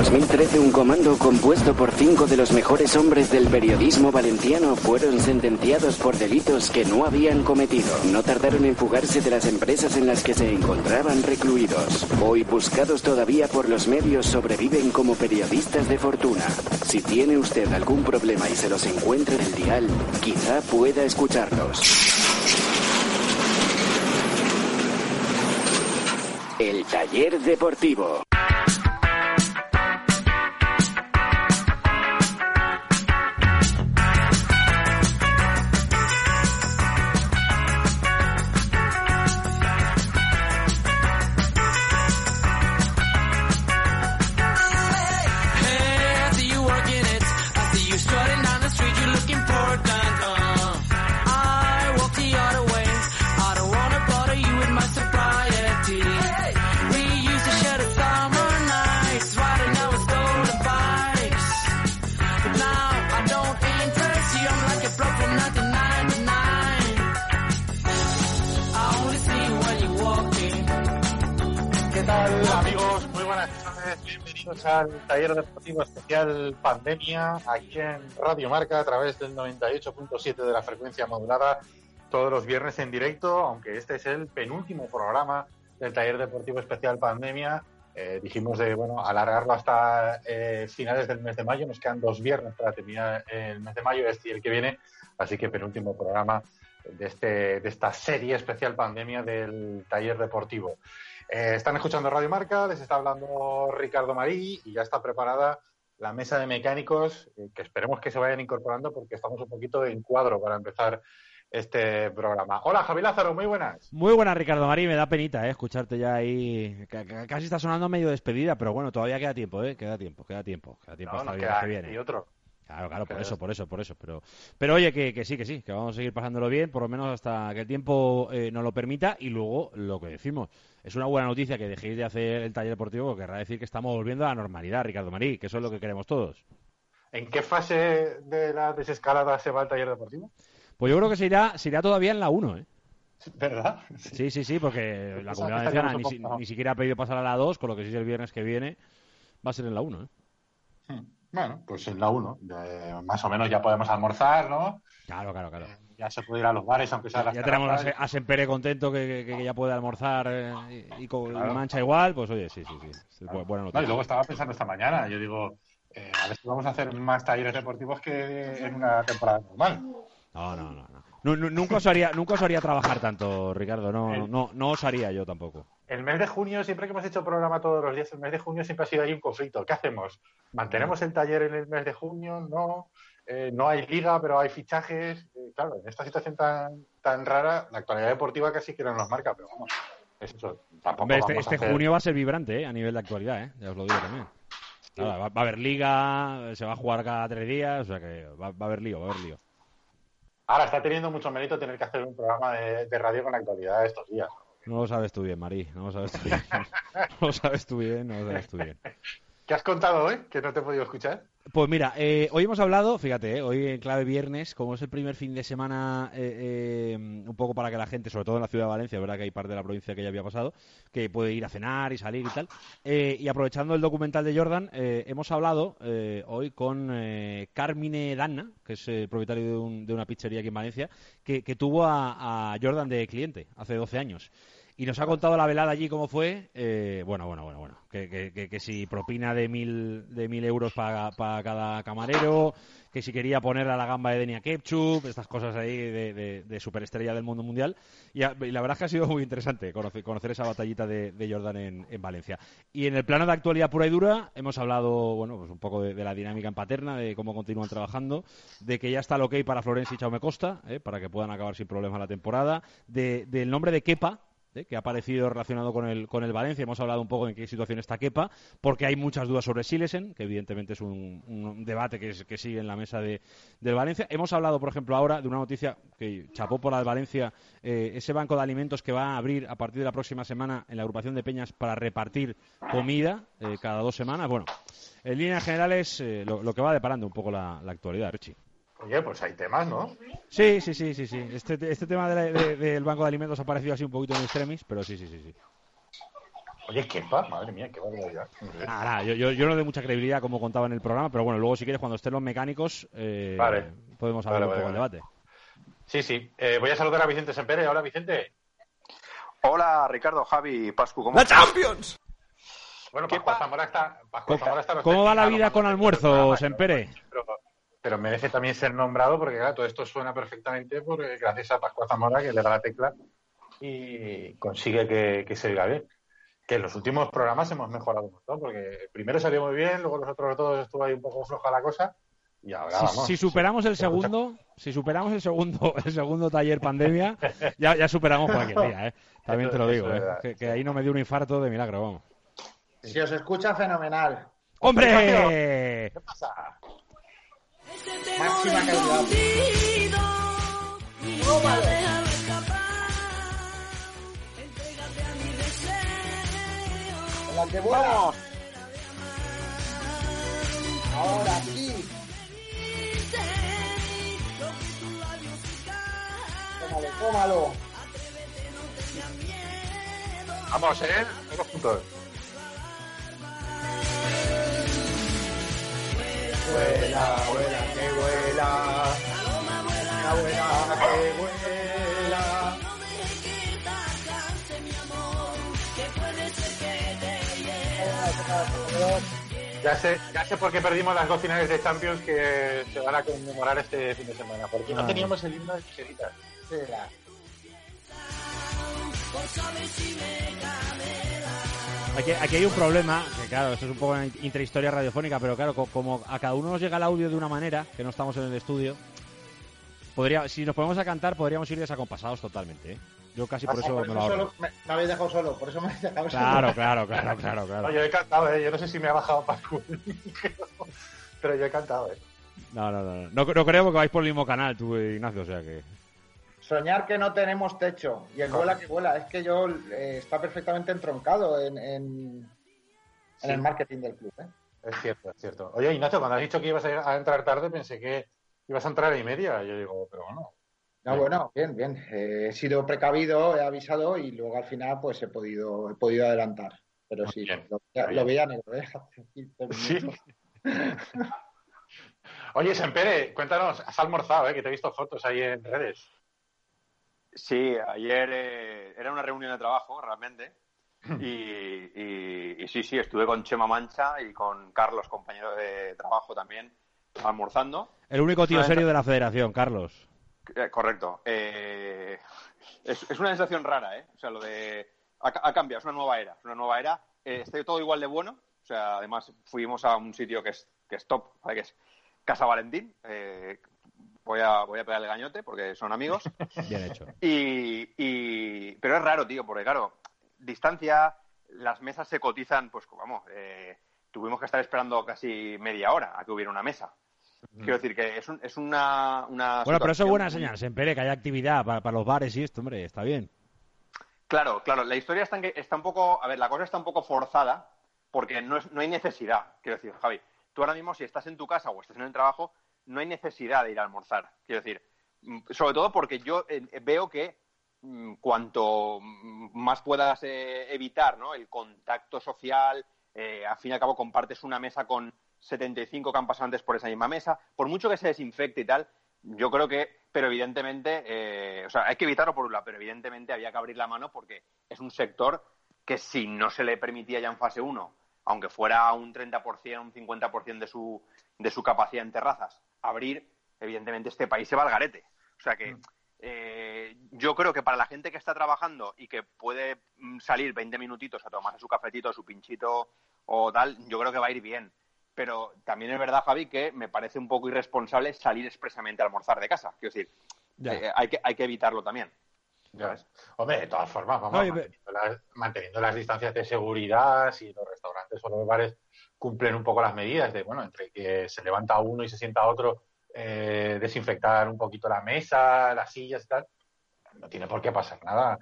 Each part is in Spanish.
2013, un comando compuesto por 5 de los mejores hombres del periodismo valenciano fueron sentenciados por delitos que no habían cometido. No tardaron en fugarse de las empresas en las que se encontraban recluidos. Hoy, buscados todavía por los medios, sobreviven como periodistas de fortuna. Si tiene usted algún problema y se los encuentra en el dial, quizá pueda escucharlos. El Taller Deportivo. Bienvenidos al Taller Deportivo Especial Pandemia, aquí en Radio Marca, a través del 98.7 de la frecuencia modulada, todos los viernes en directo, aunque este es el penúltimo programa del Taller Deportivo Especial Pandemia. Dijimos de alargarlo hasta finales del mes de mayo, nos quedan 2 viernes para terminar el mes de mayo, este y el que viene, así que penúltimo programa de esta serie especial Pandemia del Taller Deportivo. Están escuchando Radio Marca, les está hablando Ricardo Marí y ya está preparada la mesa de mecánicos, que esperemos que se vayan incorporando porque estamos un poquito en cuadro para empezar este programa. Hola, Javi Lázaro, muy buenas. Muy buenas, Ricardo Marí, me da penita escucharte ya ahí, casi está sonando medio despedida, pero bueno, todavía queda tiempo, queda tiempo no, hasta el viernes que viene. Y otro. Claro, por eso. Pero oye, que sí, que vamos a seguir pasándolo bien, por lo menos hasta que el tiempo nos lo permita. Y luego, lo que decimos, es una buena noticia que dejéis de hacer el taller deportivo, porque querrá decir que estamos volviendo a la normalidad, Ricardo Marí, que eso es lo que queremos todos. ¿En qué fase de la desescalada se va el taller deportivo? Pues yo creo que se irá todavía en la 1, ¿Verdad? Sí, porque la Comunidad Valenciana ni siquiera ha pedido pasar a la 2, con lo que sí es el viernes que viene va a ser en la 1, Bueno, pues en la 1, más o menos ya podemos almorzar, ¿no? Claro. Ya se puede ir a los bares, aunque sea las ya tenemos a Sempere contento que ya puede almorzar y con Mancha igual, pues oye, sí. Claro. Buena noticia. Y luego estaba pensando esta mañana, yo digo, a ver si vamos a hacer más talleres deportivos que en una temporada normal. No. Nunca os haría trabajar tanto, Ricardo, no os haría yo tampoco. El mes de junio, siempre que hemos hecho programa todos los días, el mes de junio siempre ha sido ahí un conflicto. ¿Qué hacemos? ¿Mantenemos el taller en el mes de junio? No. No hay liga, pero hay fichajes. Claro, en esta situación tan rara, la actualidad deportiva casi que no nos marca, pero vamos, eso tampoco. Hombre, vamos a hacer... junio va a ser vibrante, a nivel de actualidad, ya os lo digo también. Sí. Claro, va a haber liga, se va a jugar cada 3 días, o sea que va a haber lío. Ahora está teniendo mucho mérito tener que hacer un programa de radio con la actualidad de estos días. No lo sabes tú bien, Marí, no lo sabes tú bien. ¿Qué has contado hoy que no te he podido escuchar? Pues mira, hoy hemos hablado, fíjate, hoy en clave viernes, como es el primer fin de semana, un poco para que la gente, sobre todo en la ciudad de Valencia, verdad que hay parte de la provincia que ya había pasado, que puede ir a cenar y salir y tal, y aprovechando el documental de Jordan, hemos hablado hoy con Carmine Danna, que es el propietario de una pizzería aquí en Valencia, que tuvo a Jordan de cliente hace 12 años. Y nos ha contado la velada allí cómo fue. Bueno. Que si propina de 1.000 euros para cada camarero, que si quería poner a la gamba de Denia Ketchup, estas cosas ahí de superestrella del mundo mundial. Y la verdad es que ha sido muy interesante conocer esa batallita de Jordan en Valencia. Y en el plano de actualidad pura y dura, hemos hablado, pues un poco de la dinámica en Paterna, de cómo continúan trabajando, de que ya está el ok para Florenzi y Jaume Costa, para que puedan acabar sin problemas la temporada, del nombre de Kepa, que ha aparecido relacionado con el Valencia. Hemos hablado un poco en qué situación está Kepa, porque hay muchas dudas sobre Silesen, que evidentemente es un debate que sigue en la mesa del Valencia. Hemos hablado, por ejemplo, ahora de una noticia que chapó por la del Valencia, ese banco de alimentos que va a abrir a partir de la próxima semana en la agrupación de Peñas para repartir comida cada 2 semanas. Bueno, en líneas generales, lo que va deparando un poco la actualidad, Richie. Oye, pues hay temas, ¿no? Sí. Este tema del banco de alimentos ha parecido así un poquito en extremis, pero sí. Oye, Kepa, madre mía, qué barbaridad. Nada, yo no le doy mucha credibilidad como contaba en el programa, pero bueno, luego si quieres, cuando estén los mecánicos, Vale. podemos abrir un poco el debate. Sí. Voy a saludar a Vicente Sempere. Hola, Vicente. Hola, Ricardo, Javi, Pascu, ¿cómo ¡La estás? Champions! Bueno, Pascual Zamora está... ¿Cómo va la vida con almuerzo, Sempere? Pero merece también ser nombrado porque, claro, todo esto suena perfectamente porque gracias a Pascual Zamora, que le da la tecla y consigue que se diga bien. Que en los últimos programas hemos mejorado un montón, porque primero salió muy bien, luego los otros dos estuvo ahí un poco floja la cosa, y ahora vamos. Si superamos el segundo taller pandemia, ya superamos cualquier día, ¿eh? También te lo digo, ¿eh? Que ahí no me dio un infarto de milagro, vamos. Si os escucha, fenomenal. ¡Hombre! ¿Qué pasa? Máxima calidad. La que vuela. Ahora sí. Tómalo. Vamos, todos juntos. Vuela, que vuela. Vuela, que vuela. Ya sé por qué perdimos las dos finales de Champions que se van a conmemorar este fin de semana, porque no teníamos el himno de tijeritas. Aquí hay un problema, que claro, esto es un poco una intrahistoria radiofónica, pero claro, como a cada uno nos llega el audio de una manera, que no estamos en el estudio, si nos ponemos a cantar, podríamos ir desacompasados totalmente, ¿eh? Yo casi por eso me lo hago. Me habéis dejado solo, por eso me habéis dejado solo. Claro. No, yo he cantado, yo no sé si me ha bajado Pascu, pero yo he cantado, No creo porque vais por el mismo canal, tú, Ignacio, o sea que... Soñar que no tenemos techo y el vuela que vuela. Es que yo está perfectamente entroncado en el marketing del club, ¿eh? Es cierto. Oye, Ignacio, cuando has dicho que ibas a entrar tarde, pensé que ibas a entrar a 1:30. Yo digo, pero bueno. No, bueno, bien. He sido precavido, he avisado y luego al final pues he podido adelantar. Pero sí, lo veía negro, ¿eh? Sí. Oye, Sempere, cuéntanos, has almorzado, que te he visto fotos ahí en redes. Sí, ayer era una reunión de trabajo, realmente, y sí, estuve con Chema Mancha y con Carlos, compañero de trabajo también, almorzando. El único tío serio de la federación, Carlos. Correcto. Es una sensación rara, ¿eh? O sea, lo de... Ha cambiado, es una nueva era. Está todo igual de bueno. O sea, además fuimos a un sitio que es top, ¿vale? Que es Casa Valentín. Voy a pegar el gañote porque son amigos. Bien hecho. Pero es raro, tío, porque claro, distancia, las mesas se cotizan, pues vamos, tuvimos que estar esperando casi media hora a que hubiera una mesa. Quiero decir que es una bueno, pero eso es buena señal, Sempere, que haya actividad para los bares y esto, hombre, está bien. Claro, la historia está un poco, a ver, la cosa está un poco forzada porque no hay necesidad, quiero decir, Javi, tú ahora mismo si estás en tu casa o estás en el trabajo, no hay necesidad de ir a almorzar, quiero decir, sobre todo porque yo veo que cuanto más puedas evitar, ¿no?, el contacto social, al fin y al cabo compartes una mesa con 75 que han pasado antes por esa misma mesa, por mucho que se desinfecte y tal, yo creo que, pero evidentemente, o sea, hay que evitarlo por un lado, pero evidentemente había que abrir la mano porque es un sector que si no se le permitía ya en fase 1, aunque fuera un 30%, un 50% de su capacidad en terrazas, abrir, evidentemente este país se va al garete. O sea que yo creo que para la gente que está trabajando y que puede salir 20 minutitos a tomarse su cafetito, su pinchito o tal, yo creo que va a ir bien. Pero también es verdad, Javi, que me parece un poco irresponsable salir expresamente a almorzar de casa. Quiero decir, hay que evitarlo también. ¿Sabes? Hombre, de todas formas, vamos manteniendo las distancias de seguridad, si los restaurantes o los bares cumplen un poco las medidas de, bueno, entre que se levanta uno y se sienta otro, desinfectar un poquito la mesa, las sillas y tal, no tiene por qué pasar nada.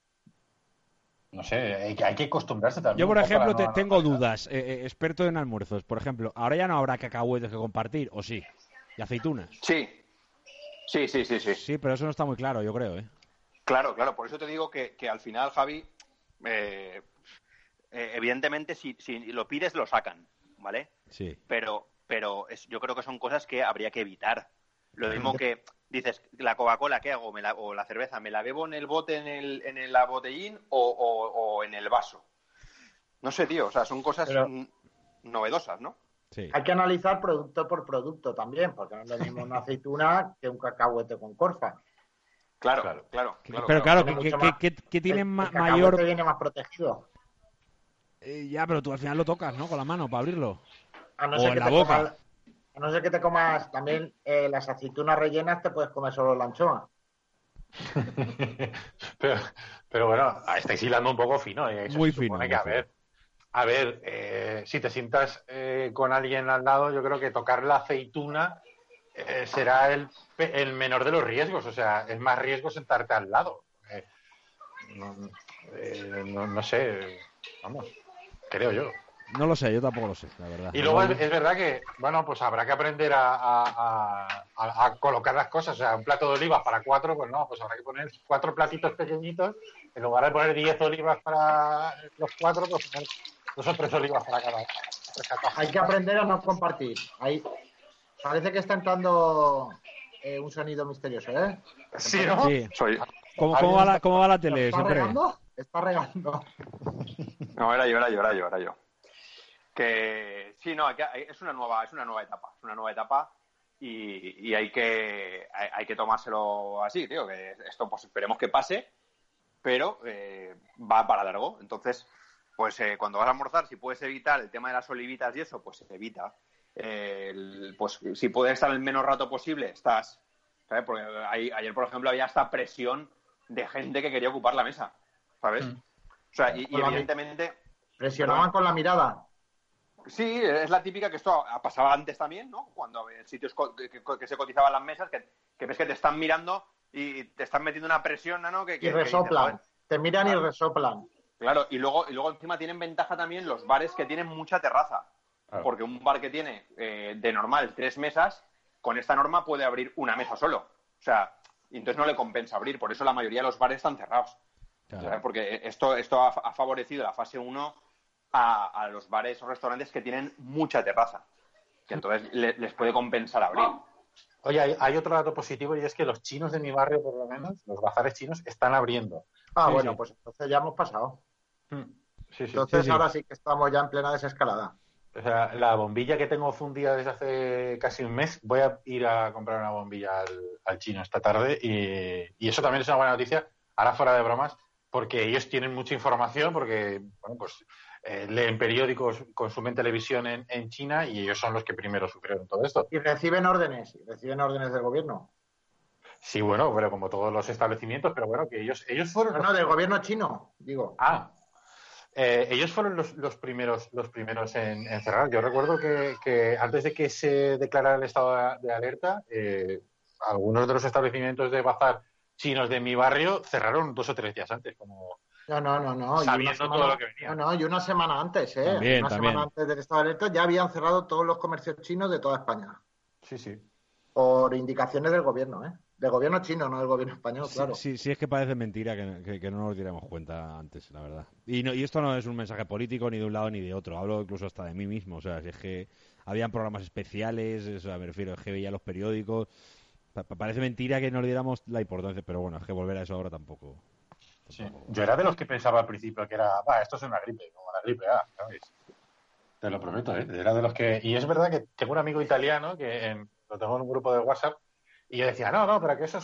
No sé, hay que acostumbrarse también. Yo, por ejemplo, tengo dudas. Experto en almuerzos, por ejemplo, ahora ya no habrá cacahuetes que compartir, ¿o sí? ¿Y aceitunas? Sí, Sí, pero eso no está muy claro, yo creo, ¿eh? Claro, por eso te digo que al final, Javi, evidentemente, si lo pides, lo sacan, ¿vale? Sí. Pero yo creo que son cosas que habría que evitar. Lo mismo que dices, la Coca-Cola, ¿qué hago? O la cerveza, ¿me la bebo en el bote, en el botellín o en el vaso? No sé, tío, o sea, son cosas novedosas, ¿no? Sí. Hay que analizar producto por producto también, porque no es lo mismo una aceituna que un cacahuete con corfa. Claro. Pero claro, ¿qué tiene el mayor...? cacahuete viene más protegido. Ya, pero tú al final lo tocas, ¿no? Con la mano para abrirlo. A no O ser en que la te boca. comas, a no ser que te comas también las aceitunas rellenas, te puedes comer solo la anchoa. pero bueno, estáis hilando un poco fino. Eso Muy se fino, supone muy que, fino. a ver, si te sientas con alguien al lado, yo creo que tocar la aceituna será el menor de los riesgos. O sea, es más riesgo sentarte al lado. No sé, vamos, creo yo. No lo sé, yo tampoco lo sé, la verdad. Y luego es verdad que, bueno, pues habrá que aprender a colocar las cosas. O sea, un plato de olivas para 4, pues no, pues habrá que poner 4 platitos pequeñitos. En lugar de poner 10 olivas para los 4, pues poner 2 o 3 olivas para cada. Hay que aprender a no compartir. Parece que está entrando un sonido misterioso, ¿eh? Sí, ¿no? Sí. ¿Cómo va la tele? ¿Está Siempre. regando? Está regando. No, era yo. Que sí, no, es una nueva etapa y hay que tomárselo así, tío, que esto pues esperemos que pase, pero va para largo. Entonces, pues cuando vas a almorzar, si puedes evitar el tema de las olivitas y eso, pues se evita. Pues si puedes estar el menos rato posible, estás, ¿sabes? Porque ayer, por ejemplo, había esta presión de gente que quería ocupar la mesa, ¿sabes? O sea, y evidentemente... Presionaban con la mirada. Sí, es la típica que esto pasaba antes también, ¿no? Cuando en sitios que se cotizaban las mesas, que ves que te están mirando y te están metiendo una presión, ¿no? Y resoplan. Te miran y resoplan. Claro, y luego encima tienen ventaja también los bares que tienen mucha terraza. Claro. Porque un bar que tiene de normal 3 mesas, con esta norma puede abrir una mesa solo. O sea, y entonces no le compensa abrir. Por eso la mayoría de los bares están cerrados. Claro. ¿Sabes? Porque esto ha favorecido la fase 1 a los bares o restaurantes que tienen mucha terraza. Que entonces les puede compensar abrir. Oye, hay otro dato positivo y es que los chinos de mi barrio, por lo menos, los bazares chinos, están abriendo. Bueno, pues entonces ya hemos pasado. Entonces ahora sí que estamos ya en plena desescalada. O sea, la bombilla que tengo fundida desde hace casi un mes, voy a ir a comprar una bombilla al chino esta tarde y eso también es una buena noticia, ahora fuera de bromas, porque ellos tienen mucha información, porque, bueno, pues leen periódicos, consumen televisión en China y ellos son los que primero sufrieron todo esto. Y reciben órdenes del gobierno. Sí, bueno, pero como todos los establecimientos, pero bueno, que ellos fueron... No, del gobierno chino, digo. Ellos fueron los primeros en cerrar. Yo recuerdo que antes de que se declarara el estado de alerta, algunos de los establecimientos de bazar chinos de mi barrio cerraron 2 o 3 días antes, como sabiendo todo lo que venía. Y una semana antes, También. Semana antes del estado de alerta ya habían cerrado todos los comercios chinos de toda España. Sí. Por indicaciones del gobierno, del gobierno chino, no del gobierno español, claro. Sí, es que parece mentira que no nos diéramos cuenta antes, la verdad. Y esto no es un mensaje político ni de un lado ni de otro. Hablo incluso hasta de mí mismo. O sea, si es que habían programas especiales, o sea, me refiero, es que veía los periódicos. Parece mentira que nos diéramos la importancia, pero bueno, es que volver a eso ahora tampoco. Sí. Yo era de los que pensaba al principio que era, esto es una gripe, como la gripe A, ¿sabes? Te lo prometo, Era de los que... Y es verdad que tengo un amigo italiano que lo tengo en un grupo de WhatsApp y yo decía, no, pero que eso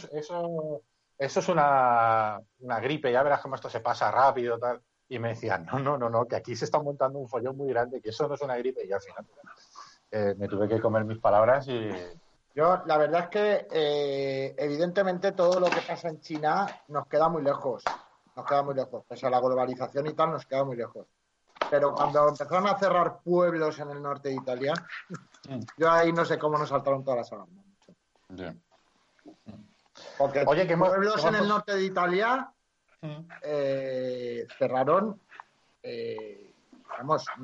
es una gripe, ya verás cómo esto se pasa rápido, tal. Y me decían, no, que aquí se está montando un follón muy grande, que eso no es una gripe. Y al final me tuve que comer mis palabras y... Yo, la verdad es que evidentemente todo lo que pasa en China nos queda muy lejos. Pese a la globalización y tal, nos queda muy lejos. Pero cuando empezaron a cerrar pueblos en el norte de Italia, yo ahí no sé cómo nos saltaron todas las alarmas. Yeah. Porque pueblos en el norte de Italia cerraron,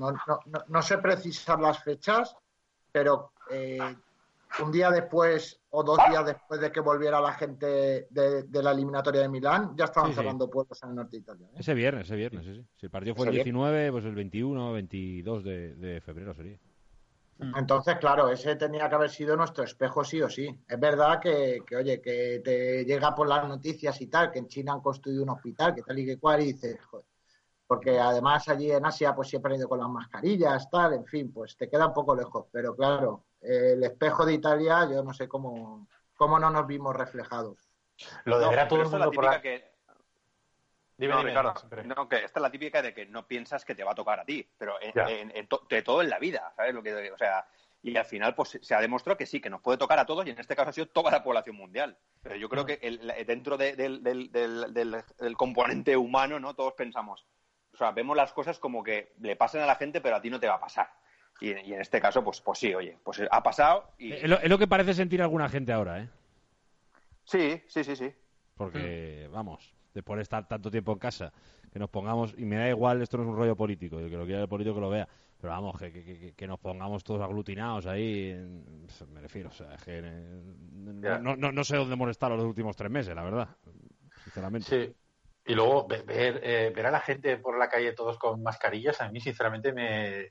no sé precisar las fechas, pero un día después o 2 días después de que volviera la gente de la eliminatoria de Milán, ya estaban cerrando puertos en el norte de Italia. Ese viernes, sí. Si el partido fue el 19, pues el 21 o 22 de febrero sería. Entonces, claro, ese tenía que haber sido nuestro espejo sí o sí. Es verdad que oye, que te llega por las noticias y tal, que en China han construido un hospital, que tal y que cual, y dices, joder, porque además allí en Asia pues siempre han ido con las mascarillas, tal, en fin, pues te queda un poco lejos. Pero claro, el espejo de Italia, yo no sé cómo no nos vimos reflejados. Lo de ver a todo el mundo por la... Dime, Ricardo, no, que esta es la típica de que no piensas que te va a tocar a ti, pero de todo en la vida, ¿sabes? O sea, y al final pues se ha demostrado que sí, que nos puede tocar a todos, y en este caso ha sido toda la población mundial. Pero yo creo que dentro del componente humano, ¿no? Todos pensamos, o sea, vemos las cosas como que le pasan a la gente, pero a ti no te va a pasar. Y en este caso, pues sí, oye, pues ha pasado y... Es lo que parece sentir alguna gente ahora, ¿eh? Sí. Porque, vamos, después de estar tanto tiempo en casa, que nos pongamos, y me da igual, esto no es un rollo político, el que lo quiera el político que lo vea, pero vamos, que nos pongamos todos aglutinados ahí, me refiero, o sea, es que no sé dónde hemos estado los últimos 3 meses, la verdad, sinceramente. Sí. Y luego ver a la gente por la calle todos con mascarillas, a mí sinceramente me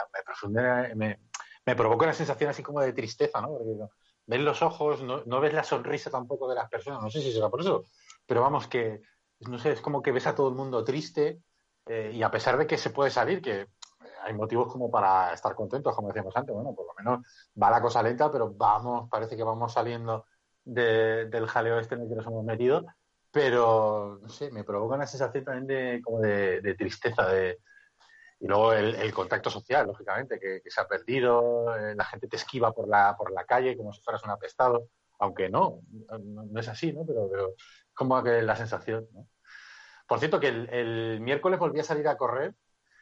provoca una sensación así como de tristeza, ¿no? Porque ves los ojos, no ves la sonrisa tampoco de las personas, no sé si será por eso, pero vamos, que no sé, es como que ves a todo el mundo triste, y a pesar de que se puede salir, que hay motivos como para estar contentos, como decíamos antes, bueno, por lo menos va la cosa lenta, pero parece que vamos saliendo del jaleo este en el que nos hemos metido, pero no sé, me provoca una sensación también de tristeza, y luego el contacto social, lógicamente, que se ha perdido, la gente te esquiva por la calle como si fueras un apestado, aunque no es así, ¿no? Pero como que la sensación, ¿no? Por cierto, que el miércoles volví a salir a correr,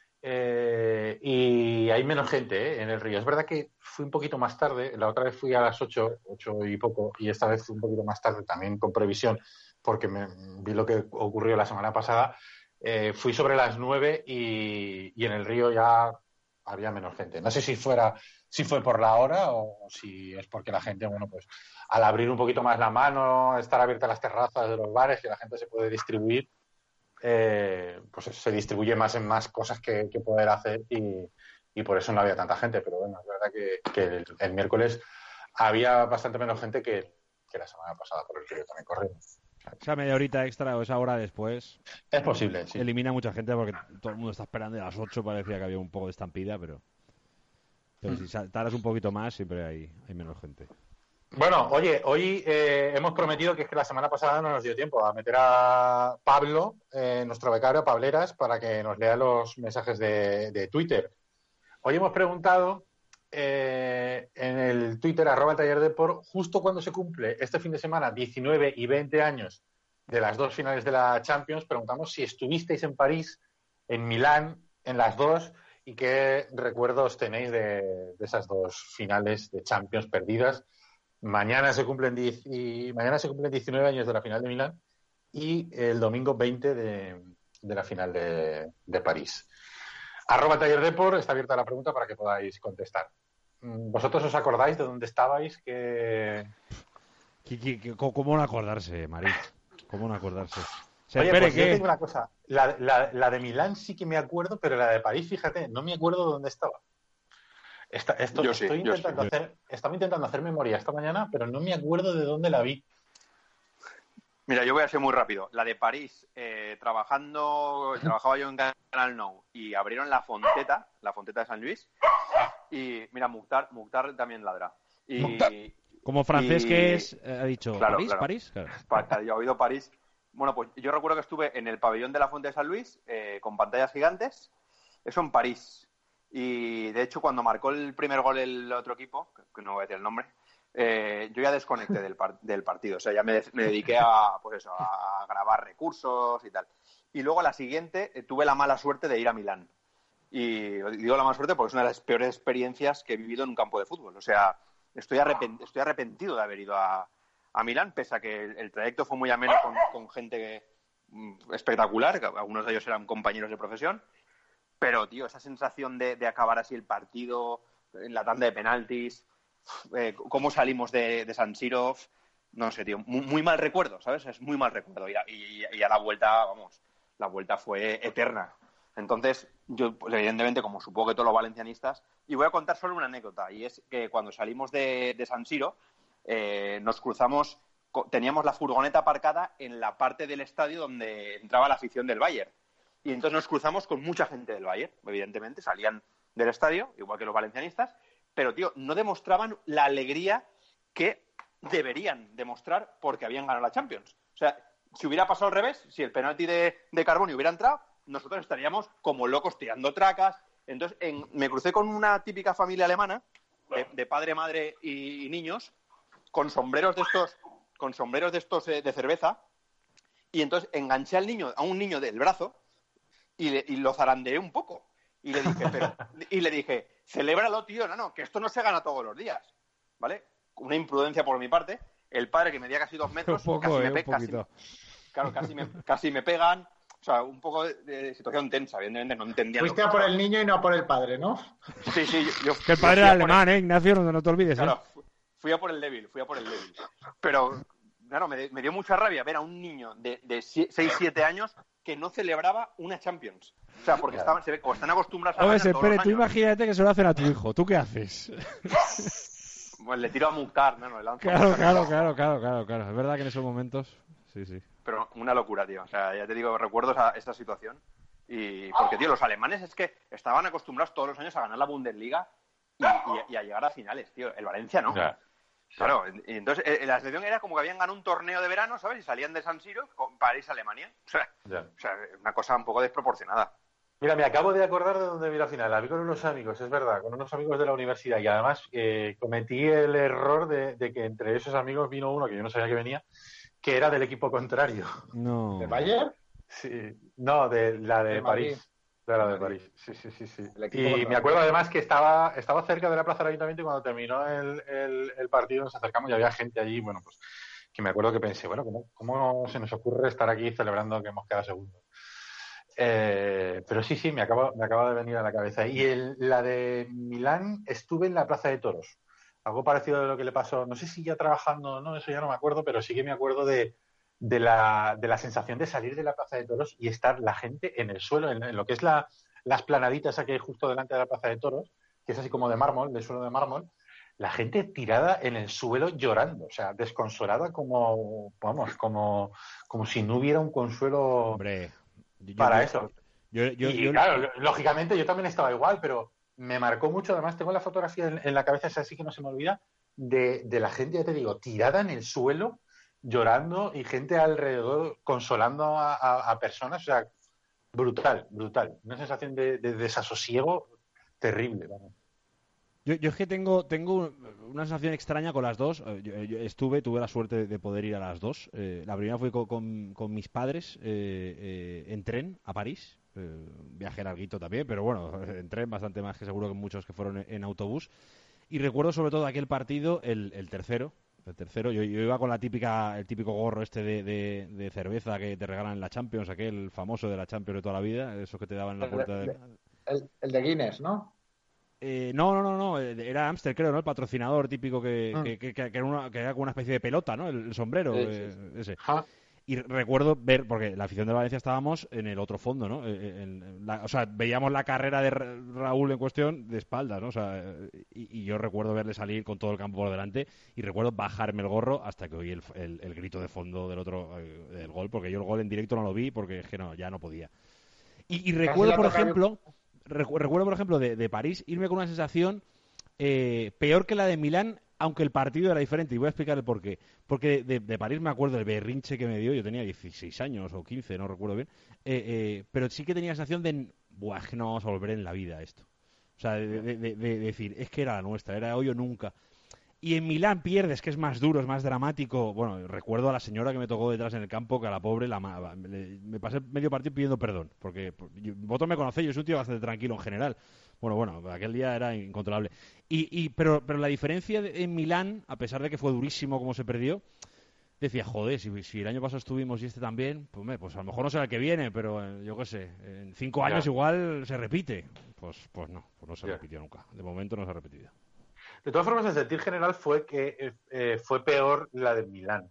y hay menos gente, en el río. Es verdad que fui un poquito más tarde, la otra vez fui a las 8 y poco, y esta vez fui un poquito más tarde, también con previsión, porque vi lo que ocurrió la semana pasada. Fui sobre las 9 y en el río ya había menos gente. No sé si fue por la hora o si es porque la gente, bueno, pues al abrir un poquito más la mano, estar abiertas las terrazas de los bares, que la gente se puede distribuir, pues se distribuye más en más cosas que poder hacer, y por eso no había tanta gente. Pero bueno, es verdad que el miércoles había bastante menos gente que la semana pasada por el río también corriendo. Esa media horita extra o esa hora después es posible, sí. Elimina a mucha gente porque todo el mundo está esperando, y a las 8 parecía que había un poco de estampida, pero si tardas un poquito más siempre hay menos gente. Bueno, oye, hoy hemos prometido, que es que la semana pasada no nos dio tiempo, a meter a Pablo, nuestro becario Pableras, para que nos lea los mensajes de Twitter. Hoy hemos preguntado en el Twitter @tallerdeport, justo cuando se cumple este fin de semana 19 y 20 años de las 2 finales de la Champions, preguntamos si estuvisteis en París, en Milán, en las 2, y qué recuerdos tenéis de esas 2 finales de Champions perdidas. Mañana se cumplen 19 años de la final de Milán, y el domingo 20 de la final de París. @tallerdeport, está abierta la pregunta para que podáis contestar. ¿Vosotros os acordáis de dónde estabais? ¿Cómo no acordarse, Marí? ¿Cómo no acordarse? Oye, pues yo tengo una cosa. La de Milán sí que me acuerdo, pero la de París, fíjate, no me acuerdo de dónde estaba. Estaba intentando hacer memoria esta mañana, pero no me acuerdo de dónde la vi. Mira, yo voy a ser muy rápido. La de París, trabajaba yo en Canal Nou y abrieron la Fonteta de San Luis. Y mira, Mukhtar también ladra. Como francés que es, ha dicho, claro, París. Claro. Yo he oído París. Bueno, pues yo recuerdo que estuve en el pabellón de la Fuente de San Luis, con pantallas gigantes. Eso en París. Y de hecho, cuando marcó el primer gol el otro equipo, que no voy a decir el nombre, yo ya desconecté del partido. O sea, ya me dediqué a grabar recursos y tal. Y luego a la siguiente tuve la mala suerte de ir a Milán. Y digo la mala suerte porque es una de las peores experiencias que he vivido en un campo de fútbol. O sea, estoy arrepentido de haber ido a Milán, pese a que el trayecto fue muy ameno con gente espectacular, que algunos de ellos eran compañeros de profesión. Pero, tío, esa sensación de acabar así el partido en la tanda de penaltis, cómo salimos de San Siro, no sé, tío, muy mal recuerdo, ¿sabes? Es muy mal recuerdo. Y a la vuelta, vamos, la vuelta fue eterna. Entonces, yo, pues, evidentemente, como supongo que todos los valencianistas, y voy a contar solo una anécdota, y es que cuando salimos de San Siro, nos cruzamos, teníamos la furgoneta aparcada en la parte del estadio donde entraba la afición del Bayern. Y entonces nos cruzamos con mucha gente del Bayern, evidentemente, salían del estadio, igual que los valencianistas, pero, tío, no demostraban la alegría que deberían demostrar porque habían ganado la Champions. O sea, si hubiera pasado al revés, si el penalti de Carboni hubiera entrado, nosotros estaríamos como locos tirando tracas. Entonces, me crucé con una típica familia alemana, de padre, madre y niños, con sombreros de estos de cerveza, y entonces enganché a un niño del brazo y lo zarandeé un poco. Y le dije, celébralo, tío, no, que esto no se gana todos los días, ¿vale? Una imprudencia por mi parte. El padre, que medía casi 2 metros, casi me pegan. O sea, un poco de situación tensa, evidentemente no entendía. Fuiste a por el niño y no a por el padre, ¿no? Sí, que el padre era alemán, Ignacio, no te olvides. Claro, fui a por el débil. Pero, claro, me dio mucha rabia ver a un niño de 6-7 años que no celebraba una Champions. O sea, porque están acostumbrados a ganar todos los años. Tú imagínate que se lo hacen a tu hijo. ¿Tú qué haces? Pues le tiro a Munkar, ¿no? Le lanzo claro. Es verdad que en esos momentos... Sí. Pero una locura, tío. O sea, ya te digo, recuerdo esa situación. Y porque, tío, los alemanes es que estaban acostumbrados todos los años a ganar la Bundesliga y a llegar a finales, tío. El Valencia no. Ya. Claro, y entonces la selección era como que habían ganado un torneo de verano, ¿sabes? Y salían de San Siro para irse a Alemania. O sea, una cosa un poco desproporcionada. Mira, me acabo de acordar de dónde vi la final. La vi con unos amigos, es verdad, con unos amigos de la universidad. Y además cometí el error de que entre esos amigos vino uno que yo no sabía que venía, que era del equipo contrario. No. ¿De Bayern? Sí, no, de la de París. De la de París, sí. Y me acuerdo además que estaba cerca de la plaza del ayuntamiento y cuando terminó el partido nos acercamos y había gente allí, bueno, pues que me acuerdo que pensé, bueno, ¿cómo se nos ocurre estar aquí celebrando que hemos quedado segundos? Pero sí, me acaba de venir a la cabeza. Y la de Milán estuve en la Plaza de Toros. Algo parecido de lo que le pasó, no sé si ya trabajando o no, eso ya no me acuerdo, pero sí que me acuerdo de la sensación de salir de la Plaza de Toros y estar la gente en el suelo, en lo que es la esplanadita que hay justo delante de la Plaza de Toros, que es así como de mármol, de suelo de mármol, la gente tirada en el suelo llorando, o sea, desconsolada como si no hubiera un consuelo. Hombre, para eso. Claro, lógicamente yo también estaba igual, pero me marcó mucho, además tengo la fotografía en la cabeza, esa sí que no se me olvida, de la gente, ya te digo, tirada en el suelo, llorando y gente alrededor consolando a personas, o sea, brutal, una sensación de desasosiego terrible, vamos. Yo es que tengo una sensación extraña con las dos. Tuve la suerte de poder ir a las dos. La primera fue con mis padres en tren a París. Viaje larguito también, pero bueno, en tren bastante más que seguro que muchos que fueron en autobús. Y recuerdo sobre todo aquel partido, el tercero. Yo iba con el típico gorro de cerveza que te regalan en la Champions, aquel famoso de la Champions de toda la vida, eso que te daban en la puerta el de Guinness, ¿no? No, era Amstel, creo, ¿no? El patrocinador típico que era como una especie de pelota, ¿no? El sombrero, sí. Ese. Y recuerdo ver, porque la afición de Valencia estábamos en el otro fondo, ¿no? O sea, veíamos la carrera de Raúl en cuestión de espaldas, ¿no? O sea, y yo recuerdo verle salir con todo el campo por delante y recuerdo bajarme el gorro hasta que oí el grito de fondo del otro, del gol, porque yo el gol en directo no lo vi porque es que ya no podía. Y recuerdo, por ejemplo... Recuerdo, por ejemplo, de París, irme con una sensación peor que la de Milán, aunque el partido era diferente, y voy a explicar el porqué. Porque de París me acuerdo del berrinche que me dio, yo tenía 16 años o 15, no recuerdo bien, pero sí que tenía la sensación de, buah, es que no vamos a volver en la vida a esto. O sea, de decir, es que era la nuestra, era hoy o nunca. Y en Milán pierdes, que es más duro, es más dramático. Bueno, recuerdo a la señora que me tocó detrás en el campo, que a la pobre me pasé medio partido pidiendo perdón, porque vosotros me conocéis, yo soy un tío bastante tranquilo en general. Bueno, aquel día era incontrolable. Pero la diferencia en Milán, a pesar de que fue durísimo como se perdió, decía, joder, si el año pasado estuvimos y este también, pues a lo mejor no será el que viene, pero yo qué sé, en 5 años igual se repite. Pues no se repitió nunca. De momento no se ha repetido. De todas formas, el sentir general fue que fue peor la de Milán.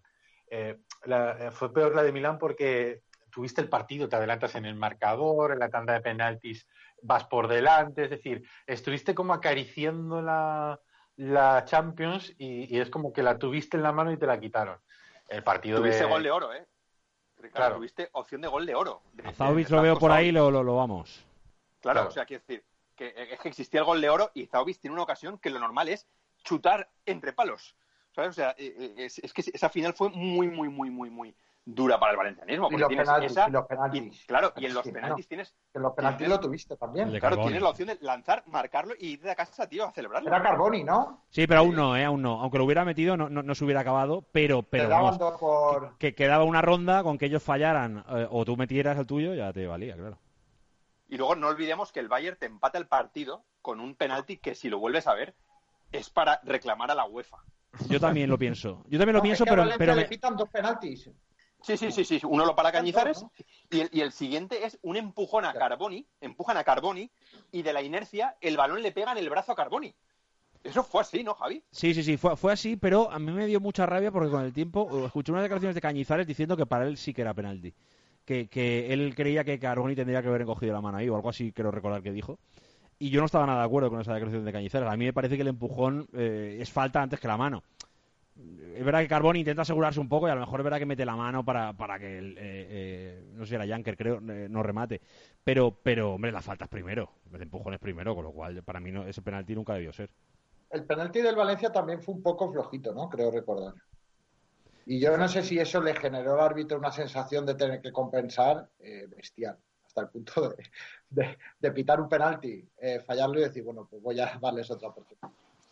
Fue peor la de Milán porque tuviste el partido, te adelantas en el marcador, en la tanda de penaltis vas por delante, es decir, estuviste como acariciando la Champions y es como que la tuviste en la mano y te la quitaron. El partido tuviste gol de oro, Ricardo, claro. Tuviste opción de gol de oro. A Zahovic lo veo por ahí, lo vamos. Claro, o sea, quiero decir, que es que existía el gol de oro y Zahovic tiene una ocasión que lo normal es chutar entre palos, ¿sabes? O sea, es que esa final fue muy, muy, muy, muy, muy dura para el valencianismo. Y los penaltis. Claro, y en los penaltis tienes... En los penaltis lo tuviste también. Claro, tienes la opción de lanzar, marcarlo y ir de casa, tío, a celebrarlo. Era Carboni, ¿no? Sí, pero aún no. Aunque lo hubiera metido, no se hubiera acabado, pero vamos, que quedaba una ronda con que ellos fallaran o tú metieras el tuyo, ya te valía, claro. Y luego no olvidemos que el Bayern te empata el partido con un penalti que, si lo vuelves a ver, es para reclamar a la UEFA. Yo también lo pienso. Pero le pitan 2 penaltis. Sí. Uno lo para Cañizares y el siguiente es un empujón a Carboni. Empujan a Carboni y de la inercia el balón le pega en el brazo a Carboni. Eso fue así, ¿no, Javi? Sí, fue así, pero a mí me dio mucha rabia porque con el tiempo escuché unas declaraciones de Cañizares diciendo que para él sí que era penalti. Que él creía que Carboni tendría que haber encogido la mano ahí o algo así, creo recordar que dijo. Y yo no estaba nada de acuerdo con esa declaración de Cañizares. A mí me parece que el empujón es falta antes que la mano. Es verdad que Carboni intenta asegurarse un poco y a lo mejor es verdad que mete la mano para que no sé si era Janker, creo, no remate. Pero hombre, la falta es primero. El empujón es primero, con lo cual para mí ese penalti nunca debió ser. El penalti del Valencia también fue un poco flojito, ¿no? Creo recordar. Y yo no sé si eso le generó al árbitro una sensación de tener que compensar bestial, hasta el punto de pitar un penalti, fallarlo y decir, bueno, pues voy a darles otra oportunidad.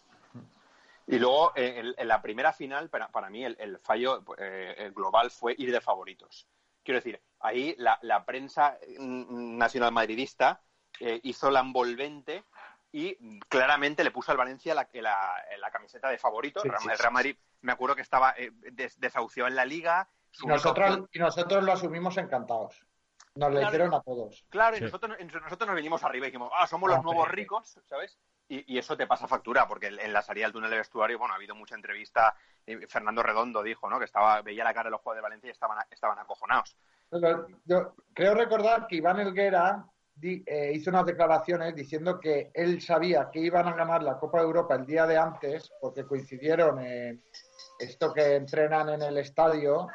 Y luego, en la primera final, para mí, el fallo global fue ir de favoritos. Quiero decir, ahí la prensa nacional madridista hizo la envolvente y claramente le puso al Valencia la camiseta de favorito. Sí, el Real Madrid, me acuerdo que estaba desahuciado en la Liga. Y nosotros lo asumimos encantados. Nos lo hicieron a todos. Claro, y nosotros nos venimos arriba y dijimos, somos los nuevos ricos, ¿sabes? Y eso te pasa factura, porque en la salida del túnel de vestuario, bueno, ha habido mucha entrevista. Fernando Redondo dijo, ¿no?, que veía la cara de los jugadores de Valencia y estaban acojonados. Yo creo recordar que Iván Helguera hizo unas declaraciones diciendo que él sabía que iban a ganar la Copa de Europa el día de antes, porque coincidieron esto que entrenan en el estadio,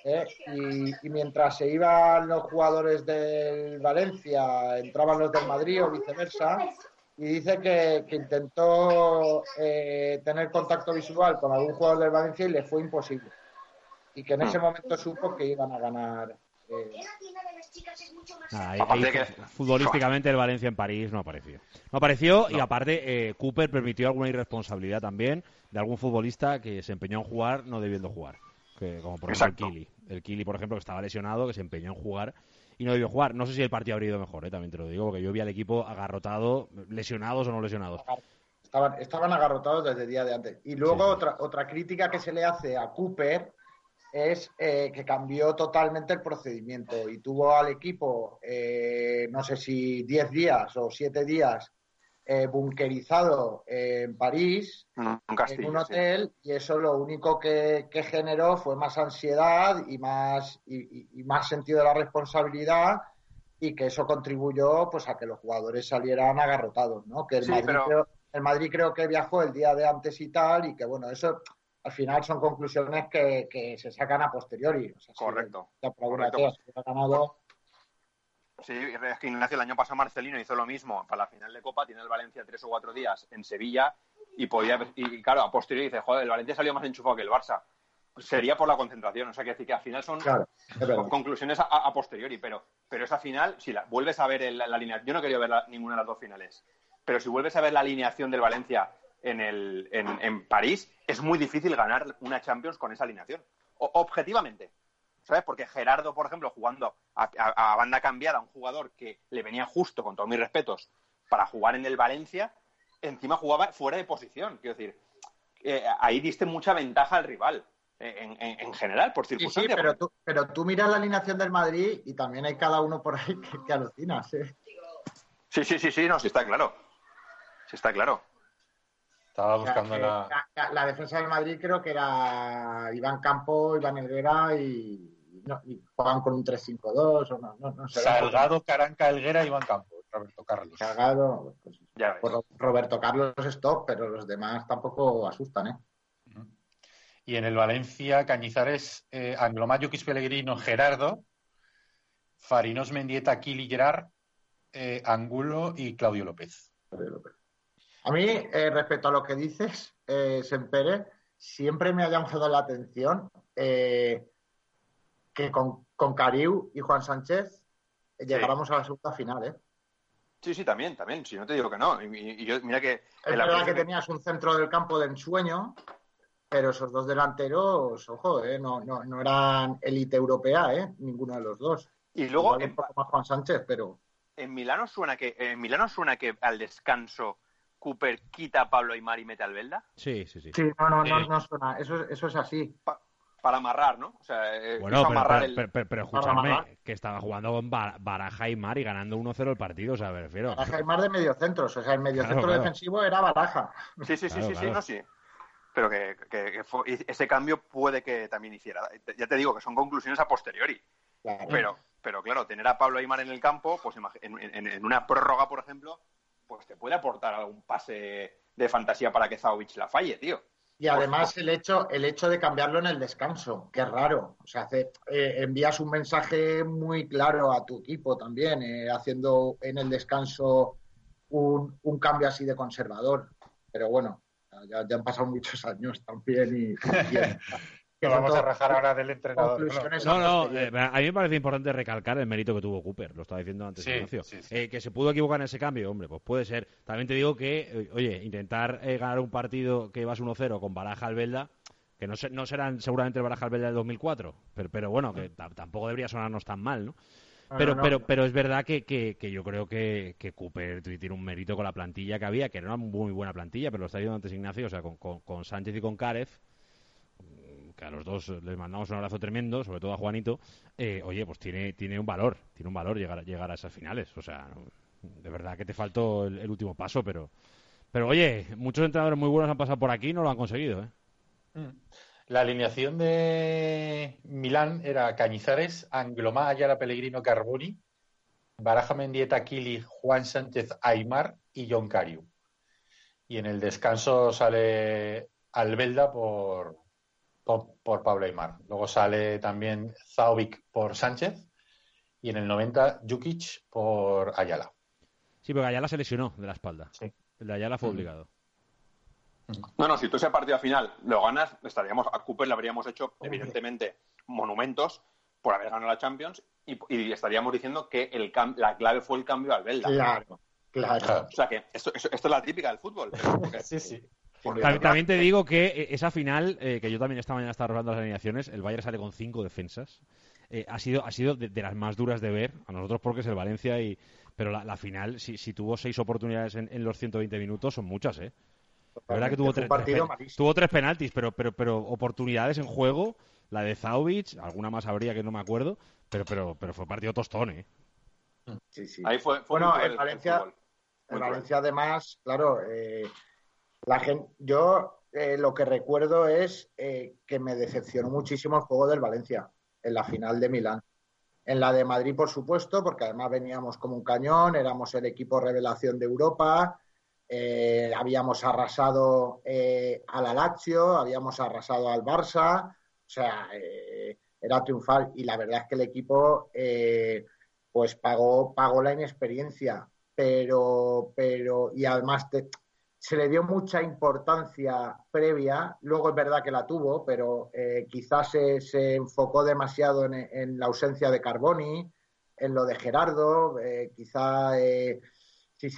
y mientras se iban los jugadores del Valencia, entraban los del Madrid o viceversa. Y dice que intentó tener contacto visual con algún jugador del Valencia y le fue imposible. Y que en ese momento supo que iban a ganar. Futbolísticamente el Valencia en París no apareció. Y aparte Cooper permitió alguna irresponsabilidad también de algún futbolista que se empeñó en jugar no debiendo jugar. Como por ejemplo el Kili, por ejemplo, que estaba lesionado, que se empeñó en jugar y no debió jugar. No sé si el partido habría ido mejor, también te lo digo, porque yo vi al equipo agarrotado, lesionados o no lesionados. Estaban agarrotados desde el día de antes. Y luego otra crítica que se le hace a Cooper es que cambió totalmente el procedimiento y tuvo al equipo, no sé si 10 días o 7 días bunkerizado en París, en un hotel, y eso lo único que generó fue más ansiedad y más sentido de la responsabilidad, y que eso contribuyó pues a que los jugadores salieran agarrotados, ¿no? Que el Madrid creo que viajó el día de antes y tal, y que bueno, eso al final son conclusiones que se sacan a posteriori. O sea, correcto. Sí, es que Ignacio, el año pasado Marcelino hizo lo mismo para la final de Copa, tiene el Valencia 3 o 4 días en Sevilla y claro, a posteriori dice, joder, el Valencia salió más enchufado que el Barça. Pues sería por la concentración, o sea, que decir que al final son conclusiones a posteriori, pero esa final, si la vuelves a ver la alineación, yo no quería ver ninguna de las dos finales, pero si vuelves a ver la alineación del Valencia en París, es muy difícil ganar una Champions con esa alineación, objetivamente. ¿Sabes? Porque Gerardo, por ejemplo, jugando a banda cambiada, un jugador que le venía justo, con todos mis respetos, para jugar en el Valencia, encima jugaba fuera de posición. Quiero decir, ahí diste mucha ventaja al rival, en general, por circunstancias. Sí, pero tú miras la alineación del Madrid y también hay cada uno por ahí que alucinas, ¿eh? Sí, no, sí está claro. Sí está claro. Estaba O sea, buscando que la defensa del Madrid creo que era Iván Campo, Iván Helguera y jugaban con un 3-5-2 o no sé. Salgado, Caranca, Helguera, Iván Campos, Roberto Carlos. Salgado, pues, Ya ves. pues Roberto Carlos es top, pero los demás tampoco asustan, ¿eh? Y en el Valencia, Cañizares, Anglomá, Jukic, Pellegrino, Gerardo, Farinos, Mendieta, Kili, Gerard, Angulo y Claudio López. A mí, respecto a lo que dices, Sempere, siempre me ha llamado la atención que con Cariu y Juan Sánchez llegáramos a la segunda final, ¿eh? Sí, también. Si no te digo que no. Y yo, mira que... Es verdad que tenías un centro del campo de ensueño, pero esos dos delanteros, ojo, no eran élite europea, ninguno de los dos. Y luego... Igual un poco más Juan Sánchez, pero... En Milano suena que al descanso Cooper quita a Pablo Aimar y mete al Belda. Sí. Sí, no suena. Eso es así. Para amarrar, ¿no? O sea, Bueno, amarrar pero escuchadme, que estaba jugando con Baraja y Mar y ganando 1-0 el partido, o sea, me refiero. Baraja y Mar de mediocentros, o sea, el mediocentro defensivo era Baraja. Sí, claro. Sí. Pero que ese cambio puede que también hiciera. Ya te digo que son conclusiones a posteriori. Claro. Pero claro, tener a Pablo Aimar en el campo, pues en una prórroga, por ejemplo, pues te puede aportar algún pase de fantasía para que Zaovic la falle, tío. Y además el hecho de cambiarlo en el descanso, que es raro. O sea, envías un mensaje muy claro a tu equipo también, haciendo en el descanso un cambio así de conservador. Pero bueno, ya han pasado muchos años también y No vamos a rajar ahora del entrenador. No, a mí me parece importante recalcar el mérito que tuvo Cooper, lo estaba diciendo antes Ignacio. Sí. Que se pudo equivocar en ese cambio, hombre, pues puede ser. También te digo que, oye, intentar ganar un partido que vas 1-0 con Baraja Albelda, que no serán seguramente el Baraja Albelda del 2004, pero bueno, que tampoco debería sonarnos tan mal, ¿no? Pero es verdad que yo creo que Cooper tiene un mérito con la plantilla que había, que era una muy buena plantilla, pero lo está diciendo antes Ignacio, o sea, con Sánchez y con Kárez, que a los dos les mandamos un abrazo tremendo, sobre todo a Juanito, oye, pues tiene un valor llegar a esas finales, o sea, de verdad que te faltó el último paso, pero oye, muchos entrenadores muy buenos han pasado por aquí y no lo han conseguido, ¿eh? La alineación de Milán era Cañizares, Anglomá, Ayala, Pellegrino, Carboni, Baraja, Mendieta, Kili, Juan Sánchez, Aimar y John Cariu. Y en el descanso sale Albelda por Pablo Aimar. Luego sale también Zaovic por Sánchez y en el 90 Jukic por Ayala. Sí, porque Ayala se lesionó de la espalda. Sí. El de Ayala fue obligado. No, si tú ese partido al final lo ganas, a Cooper le habríamos hecho, evidentemente, monumentos por haber ganado la Champions y estaríamos diciendo que la clave fue el cambio al Belda. Claro. O sea que esto es la típica del fútbol. Sí. También te digo que esa final, que yo también esta mañana estaba robando las alineaciones, el Bayern sale con 5 defensas. Ha sido de las más duras de ver, a nosotros porque es el Valencia, pero la final, si tuvo 6 oportunidades en los 120 minutos, son muchas, ¿eh? La verdad que tuvo 3 penaltis, pero oportunidades en juego, la de Zaovic, alguna más habría que no me acuerdo, pero fue partido tostón, ¿eh? Sí. Ahí fue bueno, el Valencia además, claro, la gente, yo lo que recuerdo es que me decepcionó muchísimo el juego del Valencia en la final de Milán. En la de Madrid, por supuesto, porque además veníamos como un cañón, éramos el equipo revelación de Europa. Habíamos arrasado al Lazio, habíamos arrasado al Barça, o sea, era triunfal y la verdad es que el equipo pues pagó la inexperiencia, pero y además se le dio mucha importancia previa, luego es verdad que la tuvo, pero quizás se enfocó demasiado en la ausencia de Carboni, en lo de Gerardo, quizá si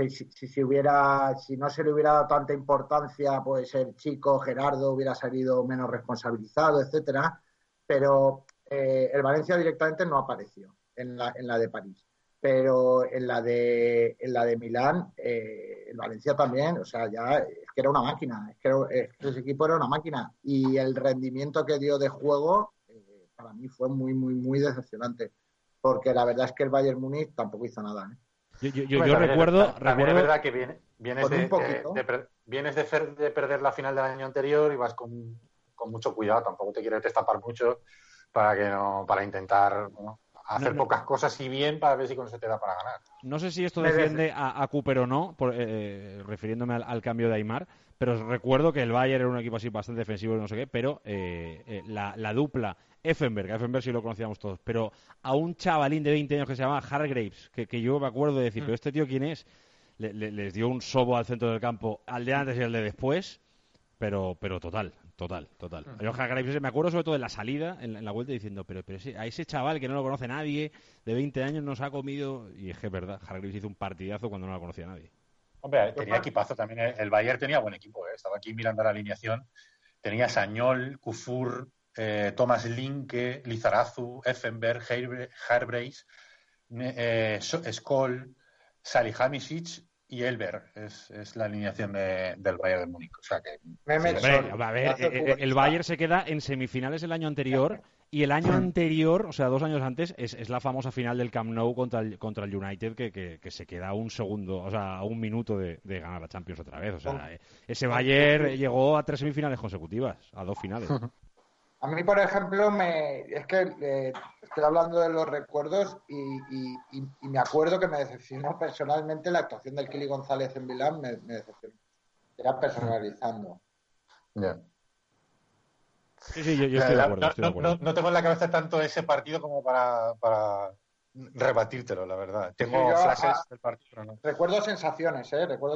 no se le hubiera dado tanta importancia, pues el chico Gerardo hubiera salido menos responsabilizado, etcétera. Pero el Valencia directamente no apareció en la de París. Pero en la de Milán, el Valencia también, o sea, ya es que era una máquina, es que ese equipo era una máquina. Y el rendimiento que dio de juego, para mí fue muy, muy, muy decepcionante. Porque la verdad es que el Bayern Múnich tampoco hizo nada, ¿eh? Yo recuerdo... Es verdad que vienes vienes de perder la final del año anterior y vas con mucho cuidado, tampoco te quieres destapar mucho para intentar, ¿no?, hacer pocas cosas y bien para ver si con eso te da para ganar. No sé si esto defiende a Cooper o no, refiriéndome al cambio de Aimar, pero recuerdo que el Bayern era un equipo así bastante defensivo y no sé qué, pero la dupla Effenberg sí lo conocíamos todos, pero a un chavalín de 20 años que se llamaba Hargreaves, que yo me acuerdo de decir, pero este tío ¿quién es? Les dio un sobo al centro del campo, al de antes y al de después, pero total. Yo Hargreaves me acuerdo sobre todo de la salida, en la vuelta, diciendo, pero a ese chaval que no lo conoce nadie, de 20 años nos ha comido, y es que es verdad, Hargreaves hizo un partidazo cuando no lo conocía nadie. Hombre, tenía equipazo también, el Bayern tenía buen equipo, estaba aquí mirando la alineación, tenía Sagnol, Kufur, Thomas Linke, Lizarazu, Effenberg, Hargreaves, Scholl, Salihamidzic y Elber. Es la alineación del Bayern de Múnich. O sea que... a ver, el Bayern se queda en semifinales el año anterior y el año anterior, o sea, 2 años antes, es la famosa final del Camp Nou contra el United que se queda a un segundo, o sea, a un minuto de ganar la Champions otra vez. O sea, ese Bayern llegó a 3 semifinales consecutivas, a 2 finales. A mí, por ejemplo, estoy hablando de los recuerdos y me acuerdo que me decepcionó personalmente la actuación del Kili González en Milán, me decepcionó. Era personalizando. Yeah. Sí, yo estoy de acuerdo. No tengo en la cabeza tanto ese partido como para rebatírtelo, la verdad. Tengo flashes del partido, pero no. Recuerdo sensaciones.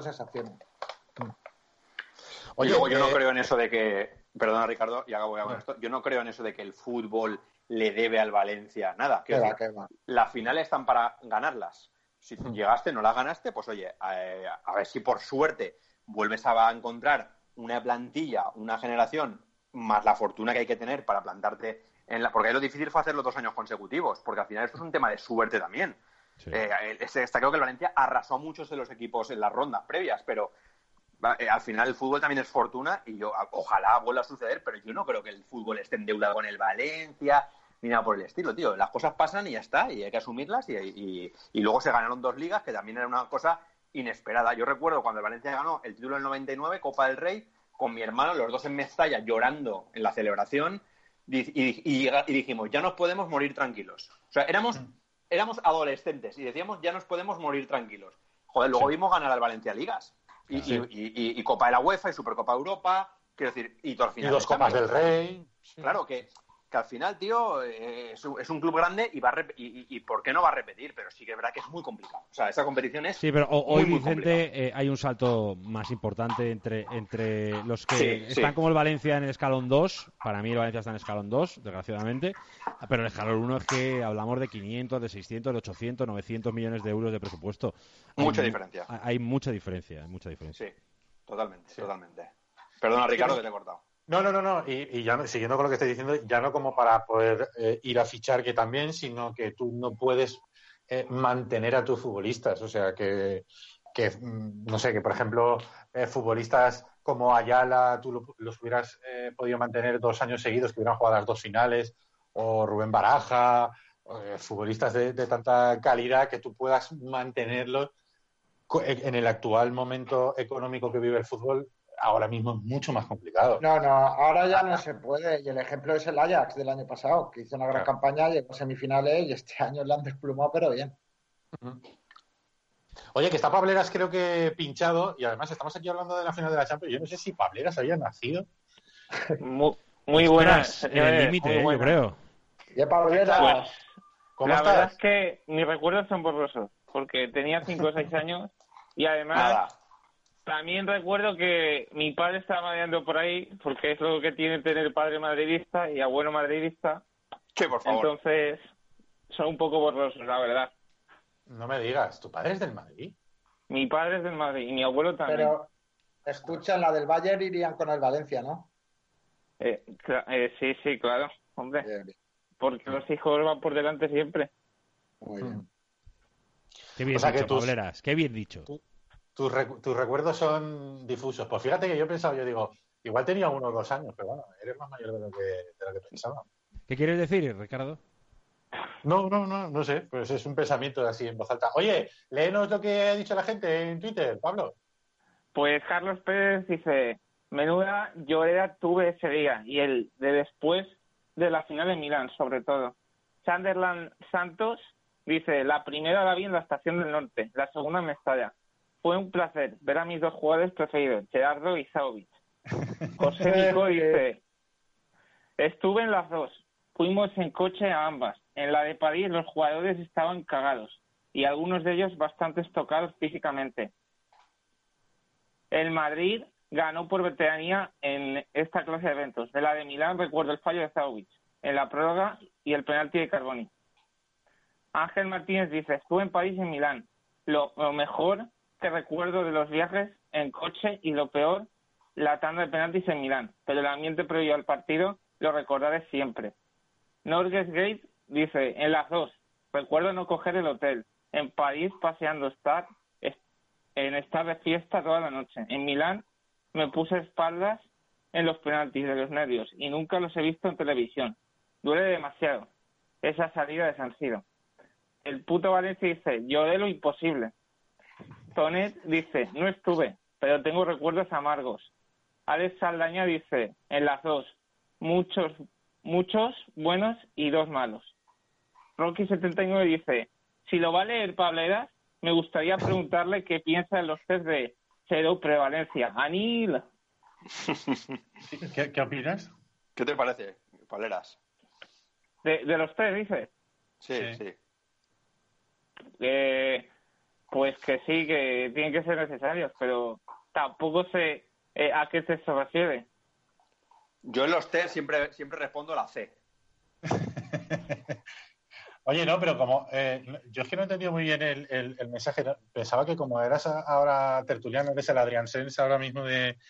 Oye, yo no creo en eso de que... Perdona, Ricardo, y acabo con esto. Yo no creo en eso de que el fútbol le debe al Valencia nada. ¿Qué va? Las finales están para ganarlas. Si llegaste, no las ganaste, pues oye, a ver si por suerte vuelves a encontrar una plantilla, una generación, más la fortuna que hay que tener para plantarte porque lo difícil fue hacerlo 2 años consecutivos, porque al final esto es un tema de suerte también. Sí. Está claro que el Valencia arrasó a muchos de los equipos en las rondas previas, pero al final el fútbol también es fortuna y ojalá vuelva a suceder, pero yo no creo que el fútbol esté endeudado con el Valencia ni nada por el estilo, tío. Las cosas pasan y ya está, y hay que asumirlas y luego se ganaron 2 ligas, que también era una cosa inesperada. Yo recuerdo cuando el Valencia ganó el título del 99, Copa del Rey, con mi hermano, los dos en Mestalla llorando en la celebración y dijimos, ya nos podemos morir tranquilos. O sea, éramos adolescentes y decíamos, ya nos podemos morir tranquilos. Joder, luego vimos ganar al Valencia Ligas. Y Copa de la UEFA y Supercopa de Europa, quiero decir, y todo al final. Y 2 Copas del Rey. Claro, que al final, tío, es un club grande y ¿por qué no va a repetir? Pero sí que es verdad que es muy complicado. O sea, esa competición es. Sí, pero hoy, Vicente, hay un salto más importante entre los que están como el Valencia en el escalón 2. Para mí, el Valencia está en el escalón 2, desgraciadamente. Pero el escalón 1 es que hablamos de 500, de 600, de 800, 900 millones de euros de presupuesto. Mucha diferencia. Hay mucha diferencia. Sí, totalmente. Perdona, Ricardo, que te he cortado. No. Y ya siguiendo con lo que estoy diciendo, ya no como para poder ir a fichar, que también, sino que tú no puedes mantener a tus futbolistas. O sea, que no sé, que por ejemplo, futbolistas como Ayala, tú los hubieras podido mantener 2 años seguidos, que hubieran jugado las 2 finales, o Rubén Baraja, futbolistas de tanta calidad que tú puedas mantenerlos en el actual momento económico que vive el fútbol. Ahora mismo es mucho más complicado. No, ahora ya no se puede. Y el ejemplo es el Ajax del año pasado, que hizo una gran campaña, llegó a semifinales y este año la han desplumado, pero bien. Oye, que está Pableras creo que pinchado, y además estamos aquí hablando de la final de la Champions. Yo no sé si Pableras había nacido. Muy buenas. En el límite, yo creo. ¿Y Pableras? Pues, ¿Cómo la estás? verdad es que mis recuerdos son borrosos, porque tenía 5 o 6 años y además... También recuerdo que mi padre estaba mareando por ahí, porque es lo que tiene tener padre madridista y abuelo madridista. Sí, por favor. Entonces, son un poco borrosos, la verdad. No me digas, ¿tu padre es del Madrid? Mi padre es del Madrid y mi abuelo también. Pero, escucha, la del Bayern irían con el Valencia, ¿no? Sí, claro, hombre. Bien. Porque los hijos van por delante siempre. Muy bien. Qué bien dicho, Pableras, qué bien dicho. Tus recuerdos son difusos. Pues fíjate que yo he pensado, igual tenía 1 o 2 años, pero bueno, eres más mayor de lo que pensaba. ¿Qué quieres decir, Ricardo? No sé, pues es un pensamiento así en voz alta. Oye, léenos lo que ha dicho la gente en Twitter, Pablo. Pues Carlos Pérez dice, menuda llorera tuve ese día, y el de después de la final en Milán, sobre todo. Sunderland Santos dice, la primera la vi en la Estación del Norte, la segunda en Mestalla. Fue un placer ver a mis dos jugadores preferidos, Gerardo y Saúvic. José Nico dice, estuve en las dos, fuimos en coche a ambas. En la de París los jugadores estaban cagados y algunos de ellos bastante tocados físicamente. El Madrid ganó por veteranía en esta clase de eventos. De la de Milán recuerdo el fallo de Saúvic en la prórroga y el penalti de Carboni. Ángel Martínez dice, estuve en París y en Milán. Lo mejor que recuerdo de los viajes en coche y lo peor, la tanda de penaltis en Milán. Pero el ambiente previo al partido lo recordaré siempre. Norges Gate dice, en las dos, recuerdo no coger el hotel. En París paseando estar de fiesta toda la noche. En Milán me puse espaldas en los penaltis de los nervios y nunca los he visto en televisión. Duele demasiado esa salida de San Siro. El puto Valencia dice, lloré lo imposible. Tonet dice, no estuve, pero tengo recuerdos amargos. Alex Saldaña dice, en las dos, muchos buenos y dos malos. Rocky79 dice, si lo va a leer Pableras, me gustaría preguntarle qué piensa de los test de cero prevalencia. ¡Anil! ¿Qué opinas? ¿Qué te parece, Pableras? ¿De los test, dices? Sí. Pues que sí, que tienen que ser necesarios, pero tampoco sé a qué test se refiere. Yo en los test siempre respondo la C. Oye, no, pero como yo es que no he entendido muy bien el mensaje. Pensaba que como eras ahora tertuliano, eres el Adrián Sens ahora mismo de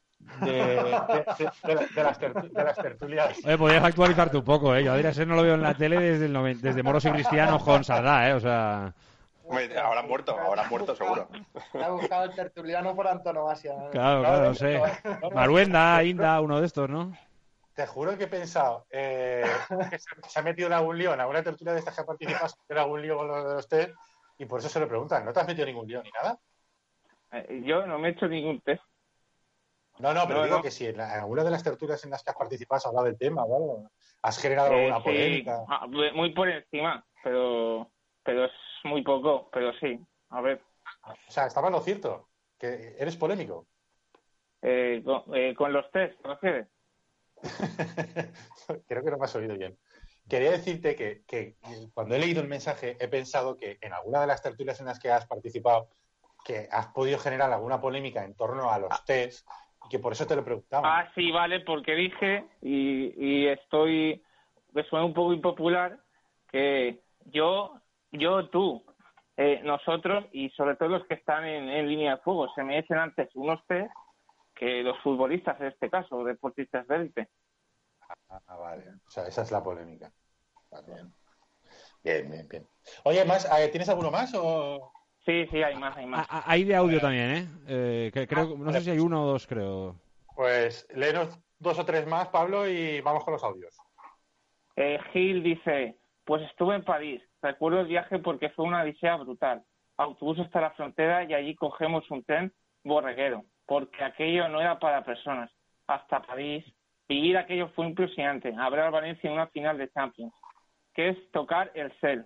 las tertulias. Oye, podrías actualizarte un poco, ¿eh? Yo a Adrián Sens no lo veo en la tele desde Moros y Cristianos con Sardá, ¿eh? O sea... Habrán muerto seguro. Me ha buscado el tertuliano por antonomasia. Claro, no sé. Maruenda, Inda, uno de estos, ¿no? Te juro que he pensado que se ha metido en algún lío, en alguna tertulia de estas que ha participado, en algún lío con lo de los test, y por eso se lo preguntan. ¿No te has metido ningún lío ni nada? Yo no me he hecho ningún test. No, pero digo que si en alguna de las tertulias en las que has participado has hablado del tema, ¿vale? ¿Has generado alguna polémica? Muy por encima, pero es muy poco, pero sí. A ver. O sea, estaba en lo cierto, que eres polémico. Con los test, ¿te refieres? Creo que no me has oído bien. Quería decirte que cuando he leído el mensaje he pensado que en alguna de las tertulias en las que has participado que has podido generar alguna polémica en torno a los test y que por eso te lo preguntaba. Sí, vale, porque dije y me suena un poco impopular que tú, nosotros y sobre todo los que están en línea de fuego se merecen antes unos test que los futbolistas en este caso, deportistas de élite. Vale. O sea, esa es la polémica. Vale. Bien. Oye, ¿tienes alguno más o...? Sí, hay más. Hay de audio también, ¿eh? Creo, no sé si hay uno o dos, creo. Pues léenos 2 o 3 más, Pablo, y vamos con los audios. Gil dice, pues estuve en París. Recuerdo el viaje porque fue una odisea brutal. Autobús hasta la frontera y allí cogemos un tren borreguero, porque aquello no era para personas. Hasta París, vivir aquello fue impresionante. Habrá al Valencia en una final de Champions, que es tocar el cel.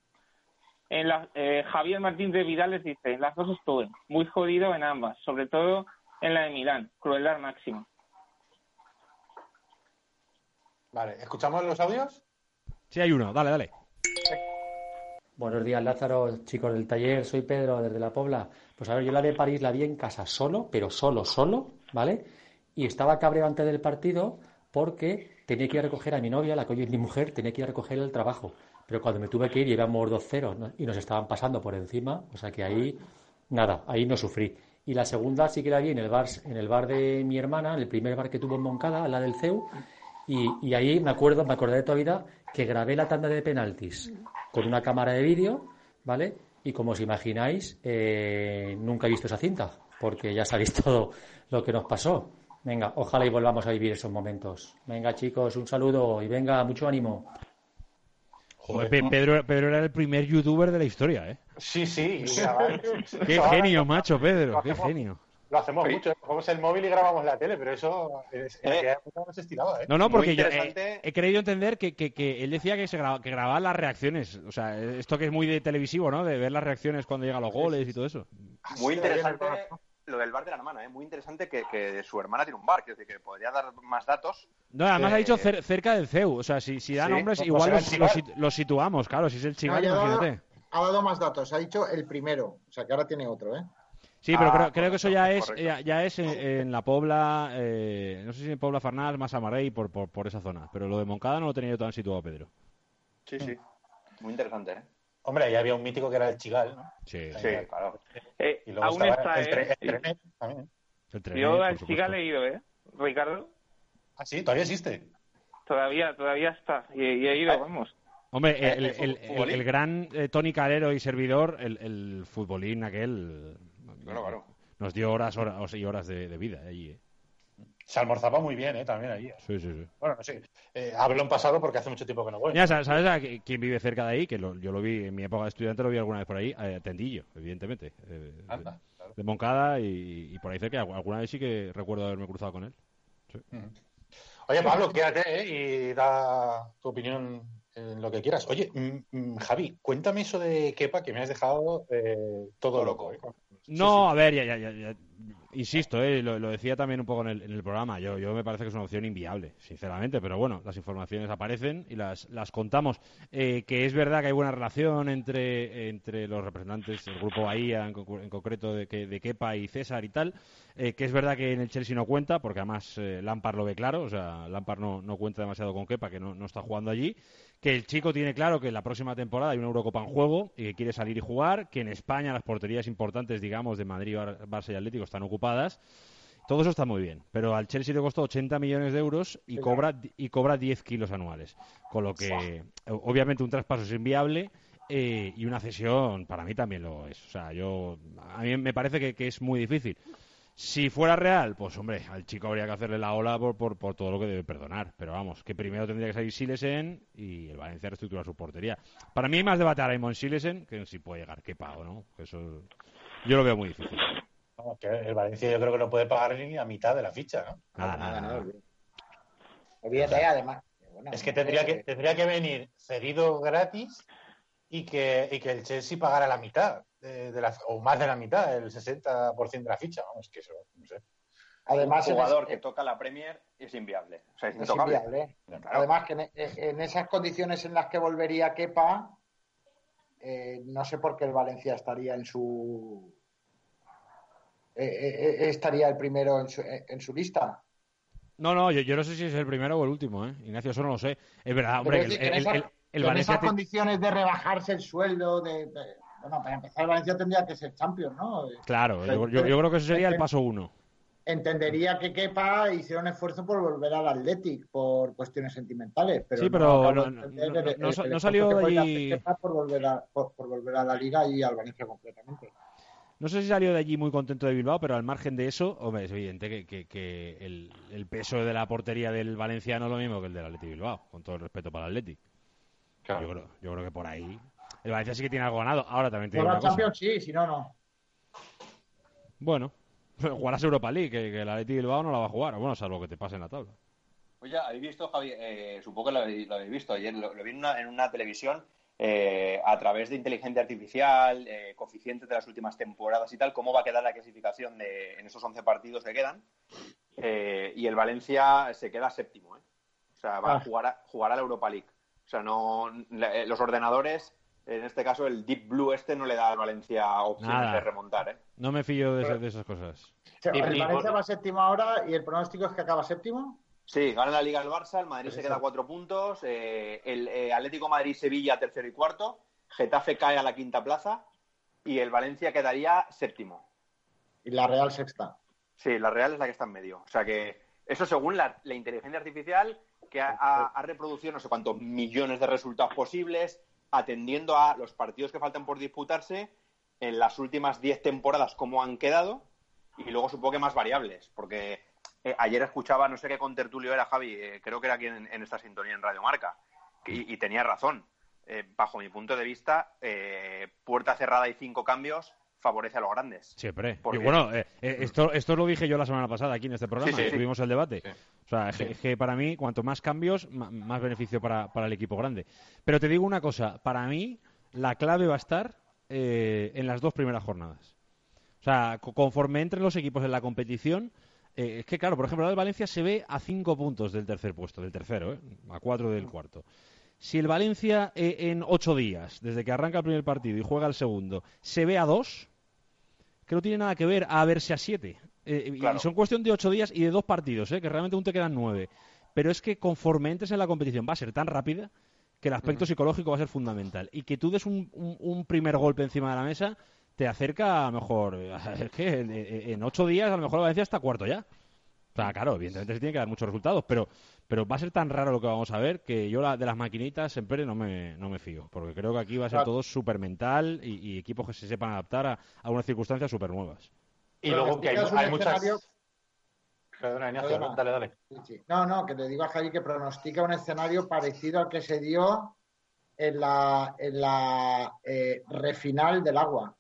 Javier Martín de Vidales dice, en las dos estuve, muy jodido en ambas, sobre todo en la de Milán, crueldad máxima. Vale, ¿escuchamos los audios? Sí, hay uno, dale. Buenos días, Lázaro, chicos del taller, soy Pedro, desde La Pobla. Pues a ver, yo la de París la vi en casa solo, ¿vale? Y estaba cabreado antes del partido porque tenía que ir a recoger a mi novia, la que hoy es mi mujer, tenía que ir a recoger el trabajo. Pero cuando me tuve que ir llevamos 2-0, ¿no? Y nos estaban pasando por encima, o sea que ahí no sufrí. Y la segunda sí que la vi en el bar de mi hermana, en el primer bar que tuvo en Moncada, la del CEU, y ahí me acordé de toda vida que grabé la tanda de penaltis con una cámara de vídeo, ¿vale? Y como os imagináis, nunca he visto esa cinta, porque ya sabéis todo lo que nos pasó. Venga, ojalá y volvamos a vivir esos momentos. Venga, chicos, un saludo y venga, mucho ánimo. Joder, Pedro era el primer youtuber de la historia, ¿eh? Sí. Qué genio, macho, Pedro, qué genio. Lo hacemos mucho, cogemos el móvil y grabamos la tele, pero eso en aquella época no se estiraba, ¿eh? No, porque yo he creído entender que él decía que que grababa las reacciones. O sea, esto que es muy de televisivo, ¿no? De ver las reacciones cuando llegan los goles y todo eso. Muy interesante lo del bar de la hermana, ¿eh? Muy interesante que su hermana tiene un bar, que podría dar más datos. No, además ha dicho cerca del CEU. O sea, si da nombres, igual los situamos, claro, si es el Chival, imagínate. Ha dado más datos, ha dicho el primero. O sea, que ahora tiene otro, ¿eh? Sí, pero creo que eso ya es en la Pobla, no sé si en Pobla Farnals, más Amarey, por esa zona. Pero lo de Moncada no lo tenía yo tan situado, Pedro. Sí. Muy interesante, ¿eh? Hombre, ahí había un mítico que era el Chigal, ¿no? Sí, claro. Y luego aún estaba está, el Trenet también. Yo al Chigal he ido, Ricardo. Ah, sí, todavía existe. Todavía está. Y he ido, vamos. Hombre, el gran Tony Calero y servidor, el futbolín aquel... Claro. Nos dio horas y horas de vida allí. Se almorzaba muy bien, también allí. Sí. Bueno, no sé. Hablo en pasado porque hace mucho tiempo que no voy. Ya, ¿sabes a quién vive cerca de ahí? Que yo lo vi en mi época de estudiante, lo vi alguna vez por ahí. Tendillo, evidentemente. Claro. De Moncada y por ahí cerca. Alguna vez sí que recuerdo haberme cruzado con él. Sí. Oye, Pablo, quédate y da tu opinión en lo que quieras. Oye, Javi, cuéntame eso de Kepa, que me has dejado todo loco. No, a ver, ya. Insisto, lo decía también un poco en el programa. Yo me parece que es una opción inviable, sinceramente, pero bueno, las informaciones aparecen y las contamos. Que es verdad que hay buena relación entre los representantes del grupo Bahía, en concreto de Kepa y César y tal. Que es verdad que en el Chelsea no cuenta, porque además Lampard lo ve claro, o sea, Lampard no cuenta demasiado con Kepa, que no está jugando allí. Que el chico tiene claro que la próxima temporada hay una Eurocopa en juego y que quiere salir y jugar, que en España las porterías importantes, digamos, de Madrid, Barça y Atlético están ocupadas. Todo eso está muy bien, pero al Chelsea le costó 80 millones de euros y cobra 10 kilos anuales. Con lo que, obviamente, un traspaso es inviable y una cesión para mí también lo es. O sea, a mí me parece que es muy difícil. Si fuera real, pues hombre, al chico habría que hacerle la ola por todo lo que debe perdonar. Pero vamos, que primero tendría que salir Silesen y el Valencia reestructurar su portería. Para mí hay más debate ahora mismo en Silesen que en si puede llegar Kepa o no. Eso yo lo veo muy difícil. No, que el Valencia yo creo que no puede pagar ni a mitad de la ficha, ¿no? Nada. Olvídate, además. Bueno, es que tendría que venir cedido gratis y que el Chelsea pagara la mitad. O más de la mitad, el 60% de la ficha, vamos, que eso, no sé. Además, un jugador que toca la Premier es inviable, o sea, es intocable. Inviable. Claro. Además, que en esas condiciones en las que volvería Kepa, no sé por qué el Valencia estaría estaría el primero en su lista. No, yo no sé si es el primero o el último, Ignacio, eso no lo sé. Es verdad, hombre, el Valencia... En esas condiciones de rebajarse el sueldo, bueno, para empezar, el Valencia tendría que ser Champions, ¿no? Claro, yo creo que eso sería el paso 1. Entendería que Kepa hiciera un esfuerzo por volver al Athletic por cuestiones sentimentales, pero sí, pero no salió de allí por volver a la Liga y al Valencia completamente. No sé si salió de allí muy contento de Bilbao, pero al margen de eso, hombre, es evidente que el peso de la portería del Valencia no es lo mismo que el del Athletic Bilbao, con todo el respeto para el Athletic. Claro. Yo creo que por ahí el Valencia sí que tiene algo ganado. Ahora también tiene una Champions sí, si no. Bueno, jugarás Europa League, que el Athletic Bilbao no la va a jugar, bueno, salvo que te pase en la tabla. Oye, ¿habéis visto, Javi? Supongo que lo habéis visto. Ayer lo vi en una televisión a través de inteligencia artificial, coeficientes de las últimas temporadas y tal, cómo va a quedar la clasificación en esos 11 partidos que quedan. Y el Valencia se queda séptimo, O sea, va a jugar a la Europa League. O sea, los ordenadores, en este caso el Deep Blue no le da al Valencia opciones de remontar, No me fío de esas cosas. El Valencia va séptimo ahora y el pronóstico es que acaba séptimo. Sí, gana la Liga el Barça, el Madrid se queda a 4 puntos, el Atlético Madrid-Sevilla tercero y cuarto, Getafe cae a la quinta plaza y el Valencia quedaría séptimo. Y la Real sexta. Sí, la Real es la que está en medio. O sea que eso según la inteligencia artificial que ha reproducido no sé cuántos millones de resultados posibles, atendiendo a los partidos que faltan por disputarse en las últimas 10 temporadas, cómo han quedado, y luego supongo que más variables, porque ayer escuchaba, no sé qué contertulio era, Javi, creo que era aquí en esta sintonía en Radio Marca, y tenía razón. Bajo mi punto de vista, puerta cerrada y 5 cambios, favorece a los grandes. Siempre. Porque... Y bueno, esto lo dije yo la semana pasada aquí en este programa, Sí. tuvimos el debate. Sí. O sea, es que para mí, cuanto más cambios, más beneficio para el equipo grande. Pero te digo una cosa, para mí la clave va a estar en las 2 primeras jornadas. O sea, conforme entren los equipos en la competición, es que claro, por ejemplo, el Valencia se ve a 5 puntos del tercer puesto, del tercero, a 4 del cuarto. Si el Valencia en 8 días, desde que arranca el primer partido y juega el segundo, se ve a 2, que no tiene nada que ver a verse a 7. Claro. Y son cuestión de 8 días y de 2 partidos, que realmente aún te quedan 9. Pero es que conforme entres en la competición va a ser tan rápida que el aspecto psicológico va a ser fundamental. Y que tú des un primer golpe encima de la mesa te acerca a lo mejor... Es que en 8 días a lo mejor el Valencia está cuarto ya. O sea, claro, evidentemente se tiene que dar muchos resultados, pero va a ser tan raro lo que vamos a ver que yo de las maquinitas siempre no me fío, porque creo que aquí va a ser todo súper mental y equipos que se sepan adaptar a unas circunstancias súper nuevas. Y luego que hay muchas... Perdona, Ignacio, dale. Sí. No, que le digo a Javi que pronostica un escenario parecido al que se dio en la refinal del Agua.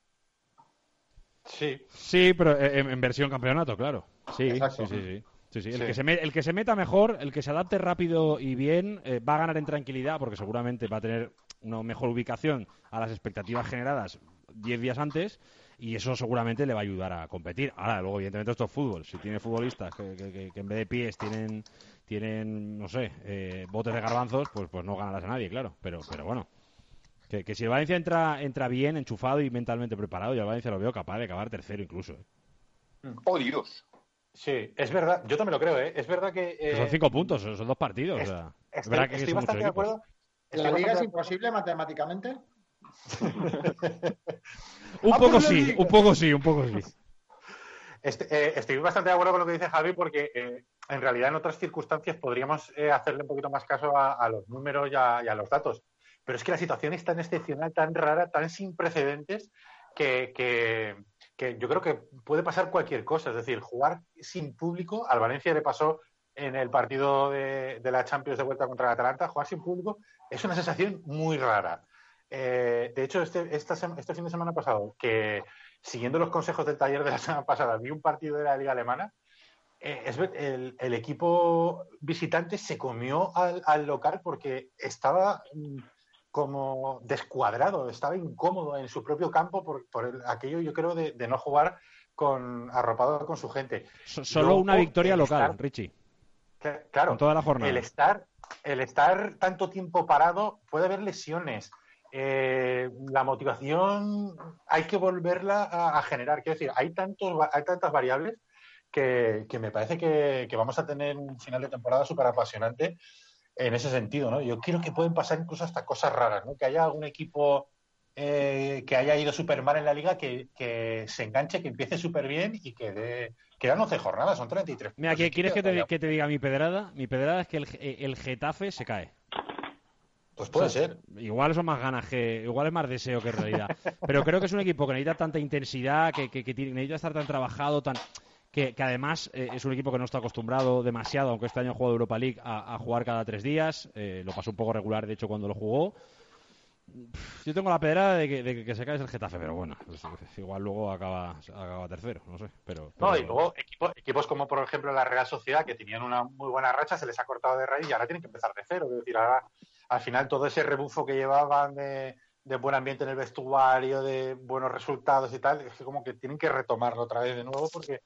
Sí, pero en versión campeonato, claro. Sí. El que se meta mejor, el que se adapte rápido y bien, va a ganar en tranquilidad porque seguramente va a tener una mejor ubicación a las expectativas generadas 10 días antes y eso seguramente le va a ayudar a competir. Ahora, luego, evidentemente, esto es fútbol. Si tiene futbolistas que en vez de pies tienen no sé, botes de garbanzos, pues no ganarás a nadie, claro. Pero bueno. Que si el Valencia entra bien, enchufado y mentalmente preparado, yo al Valencia lo veo capaz de acabar tercero incluso. ¡Oh, Dios! Sí, es verdad. Yo también lo creo, ¿eh? Es verdad que... son 5 puntos, son 2 partidos. Es verdad que estoy bastante de acuerdo. ¿La liga es imposible matemáticamente? Un poco sí. Estoy bastante de acuerdo con lo que dice Javi porque en realidad en otras circunstancias podríamos hacerle un poquito más caso a los números y a los datos. Pero es que la situación es tan excepcional, tan rara, tan sin precedentes que yo creo que puede pasar cualquier cosa. Es decir, jugar sin público, al Valencia le pasó en el partido de la Champions de vuelta contra el Atalanta, jugar sin público es una sensación muy rara. De hecho, este fin de semana pasado, que siguiendo los consejos del taller de la semana pasada, vi un partido de la Liga Alemana, el equipo visitante se comió al local porque estaba como descuadrado, estaba incómodo en su propio campo por aquello, yo creo, de no jugar arropado con su gente. Solo una victoria local, Richie. Claro, en toda la jornada. El estar tanto tiempo parado, puede haber lesiones. La motivación hay que volverla a generar. Quiero decir, hay tantas variables que me parece que vamos a tener un final de temporada súper apasionante en ese sentido, ¿no? Yo creo que pueden pasar incluso hasta cosas raras, ¿no? Que haya algún equipo que haya ido súper mal en la liga que se enganche, que empiece súper bien y que quedan 11 jornadas, son 33. Mira, ¿quieres que te diga mi pedrada? Mi pedrada es que el Getafe se cae. Pues puede ser. Igual son más ganas, igual es más deseo que realidad. Pero creo que es un equipo que necesita tanta intensidad, que necesita estar tan trabajado, que además es un equipo que no está acostumbrado demasiado, aunque este año ha jugado Europa League, a jugar cada 3 días. Lo pasó un poco regular, de hecho, cuando lo jugó. Yo tengo la pedrada de que se cae el Getafe, pero bueno, pues igual luego acaba tercero, no sé. Pero no, y luego equipos como, por ejemplo, la Real Sociedad, que tenían una muy buena racha, se les ha cortado de raíz y ahora tienen que empezar de cero. Es decir, ahora, al final, todo ese rebufo que llevaban de buen ambiente en el vestuario, de buenos resultados y tal, es que como que tienen que retomarlo otra vez de nuevo porque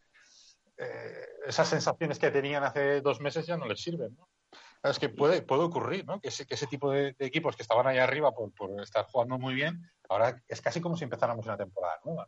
esas sensaciones que tenían hace 2 meses ya no les sirven, ¿no? Es que puede ocurrir, ¿no? Que ese tipo de equipos que estaban ahí arriba por estar jugando muy bien, ahora es casi como si empezáramos una temporada nueva.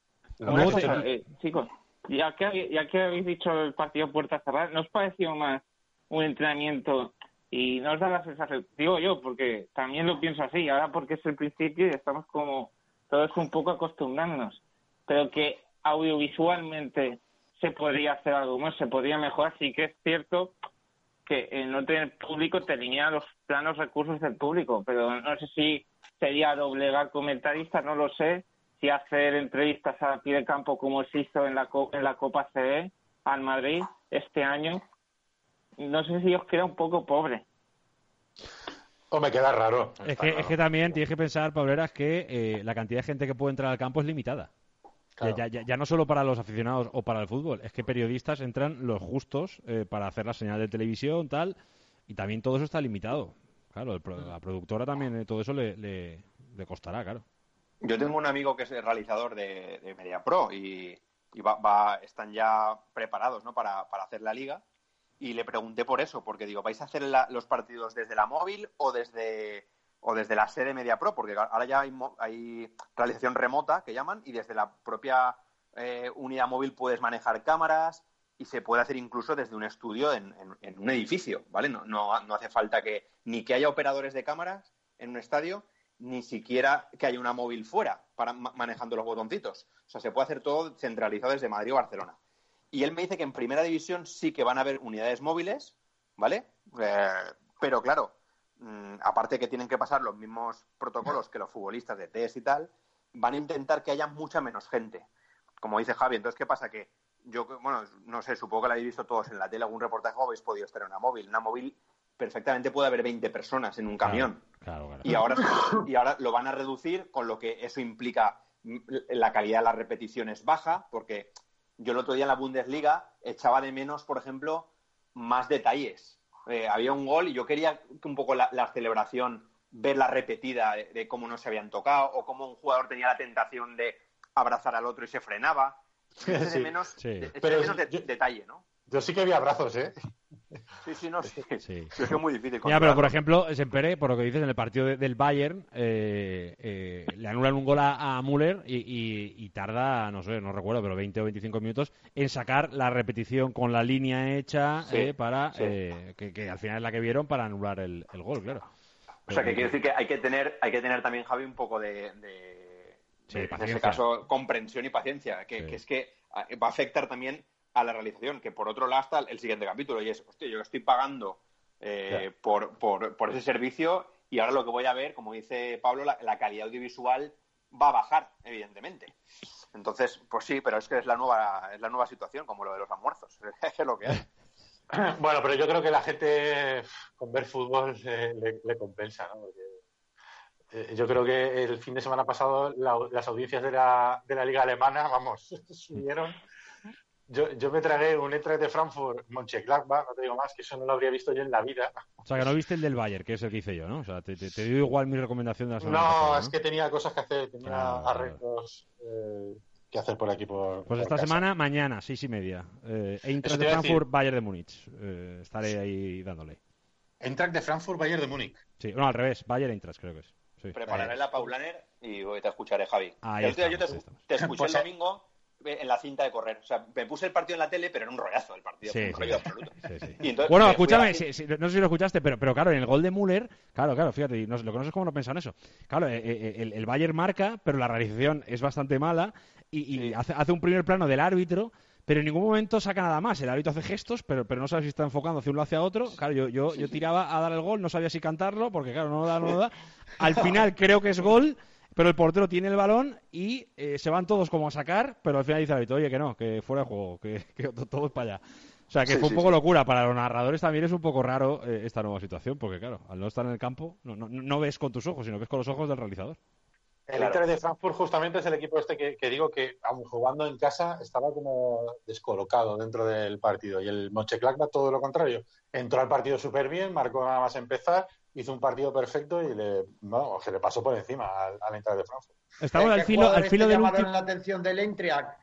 Chicos, ya que habéis dicho el partido puerta cerrada, ¿no os pareció más un entrenamiento y no os da la sensación, digo yo, porque también lo pienso así, ahora porque es el principio y estamos como todos un poco acostumbrándonos, pero que audiovisualmente se podría hacer algo más, se podría mejorar? Sí que es cierto que no tener público te elimina los planos recursos del público, pero no sé si sería doblegar comentaristas, no lo sé, si hacer entrevistas a pie de campo como se hizo en la Copa CE al Madrid este año, no sé si os queda un poco pobre. O me queda raro. Es que también tienes que pensar, Pableras, que la cantidad de gente que puede entrar al campo es limitada. Claro. Ya no solo para los aficionados o para el fútbol, es que periodistas entran los justos para hacer la señal de televisión, tal, y también todo eso está limitado. Claro, la productora también todo eso le costará, claro. Yo tengo un amigo que es el realizador de MediaPro y están ya preparados, ¿no? para hacer la liga, y le pregunté por eso, porque digo, ¿vais a hacer los partidos desde la móvil o desde la sede MediaPro? Porque ahora ya hay realización remota, que llaman, y desde la propia unidad móvil puedes manejar cámaras y se puede hacer incluso desde un estudio en un edificio, ¿vale? No hace falta que haya operadores de cámaras en un estadio, ni siquiera que haya una móvil fuera para manejando los botoncitos. O sea, se puede hacer todo centralizado desde Madrid o Barcelona. Y él me dice que en primera división sí que van a haber unidades móviles, ¿vale? Pero claro, aparte que tienen que pasar los mismos protocolos que los futbolistas de test y tal, van a intentar que haya mucha menos gente, como dice Javi. Entonces, ¿qué pasa? Que yo, bueno, no sé, supongo que lo habéis visto todos en la tele, algún reportaje, o habéis podido estar en una móvil. Una móvil perfectamente puede haber 20 personas en un camión. Claro. Y ahora lo van a reducir, con lo que eso implica la calidad de las repeticiones baja, porque yo el otro día en la Bundesliga echaba de menos, por ejemplo, más detalles. Había un gol y yo quería que un poco la celebración, verla repetida de cómo no se habían tocado, o cómo un jugador tenía la tentación de abrazar al otro y se frenaba. Eché de menos detalle, ¿no? Yo sí que vi abrazos, ¿eh? Sí. Es muy difícil. Ya, pero por ejemplo, Sempere, por lo que dices, en el partido del Bayern, le anulan un gol a Müller y tarda, no sé, no recuerdo, pero 20 o 25 minutos en sacar la repetición con la línea hecha para que al final es la que vieron para anular el gol, claro. O sea, que quiere decir que hay que tener también, Javi, un poco de en ese caso, comprensión y paciencia, que es que va a afectar también a la realización, que por otro lado está el siguiente capítulo, y es, hostia, yo estoy pagando por ese servicio, y ahora lo que voy a ver, como dice Pablo, la calidad audiovisual va a bajar, evidentemente. Entonces, pues sí, pero es que es la nueva situación, como lo de los almuerzos, es lo que hay. Bueno, pero yo creo que la gente con ver fútbol le compensa, ¿no? Porque yo creo que el fin de semana pasado las audiencias de la Liga Alemana, vamos, subieron. Yo me tragué un Eintracht de Frankfurt Mönchengladbach, no te digo más, que eso no lo habría visto yo en la vida. O sea, que no viste el del Bayern, que es el que hice yo, ¿no? O sea, te dio igual mi recomendación de la semana pasada, ¿no? Es que tenía cosas que hacer, tenía arreglos que hacer por aquí. Pues esta semana, mañana, 6:30. Eintracht de Frankfurt, Bayern de Múnich. Estaré ahí dándole. Eintracht de Frankfurt, Bayern de Múnich. Sí, no, al revés, Bayern Eintracht, creo que es. Sí. Prepararé la Paulaner y te escucharé, Javi. Yo te escuché Pues el domingo en la cinta de correr. O sea, me puse el partido en la tele, pero era un rollazo el partido. Sí, un rollo absoluto. Sí. Y entonces bueno, escúchame, no sé si lo escuchaste, pero claro, en el gol de Müller, claro, fíjate, lo que no sé es cómo no pensaron eso. Claro, el Bayern marca, pero la realización es bastante mala y hace un primer plano del árbitro, pero en ningún momento saca nada más. El árbitro hace gestos, pero no sabe si está enfocando hacia un lado hacia otro. Claro, yo tiraba a dar el gol, no sabía si cantarlo, porque claro, no lo da. Al final creo que es gol, pero el portero tiene el balón y se van todos como a sacar, pero al final dice el árbitro, oye, que no, que fuera de juego, que todo es para allá. O sea, que fue un poco locura. Para los narradores también es un poco raro esta nueva situación, porque claro, al no estar en el campo, no ves con tus ojos, sino ves con los ojos del realizador. El Eintracht de Frankfurt justamente es el equipo que digo que, aun jugando en casa, estaba como descolocado dentro del partido. Y el Mönchengladbach todo lo contrario. Entró al partido súper bien, marcó nada más empezar, hizo un partido perfecto y se le pasó por encima al Eintracht de Frankfurt. Estamos al filo del último. La atención del Eintracht,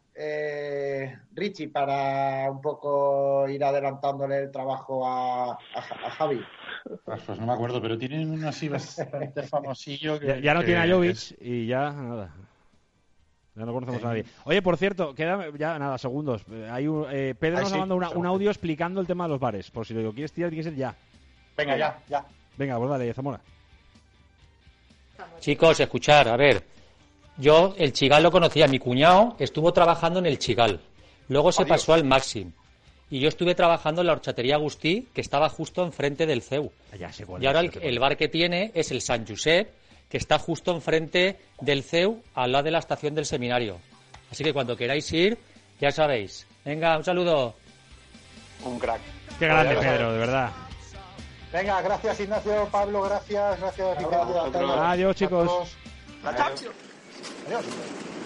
Richie, para un poco ir adelantándole el trabajo a Javi. Pues no me acuerdo, pero tienen uno así bastante famosillo. Ya no tiene a Jovic y ya nada. Ya no conocemos a nadie. Oye, por cierto, queda ya nada, segundos. Pedro nos ha mandado un audio explicando el tema de los bares. Por si lo quieres tirar, tiene que ser ya. Venga, ya. Venga, pues dale, Zamora. Chicos, escuchar, a ver. Yo el Chigal lo conocía. Mi cuñado estuvo trabajando en el Chigal. Luego se pasó al Maxim. Y yo estuve trabajando en la horchatería Agustí, que estaba justo enfrente del CEU. Y ahora el bar que tiene es el Sant Josep, que está justo enfrente del CEU, al lado de la estación del seminario. Así que cuando queráis ir, ya sabéis. Venga, un saludo. Un crack. Qué grande, Pedro, de verdad. Venga, gracias Ignacio, Pablo, gracias. Adiós, chicos. Adiós. Adiós.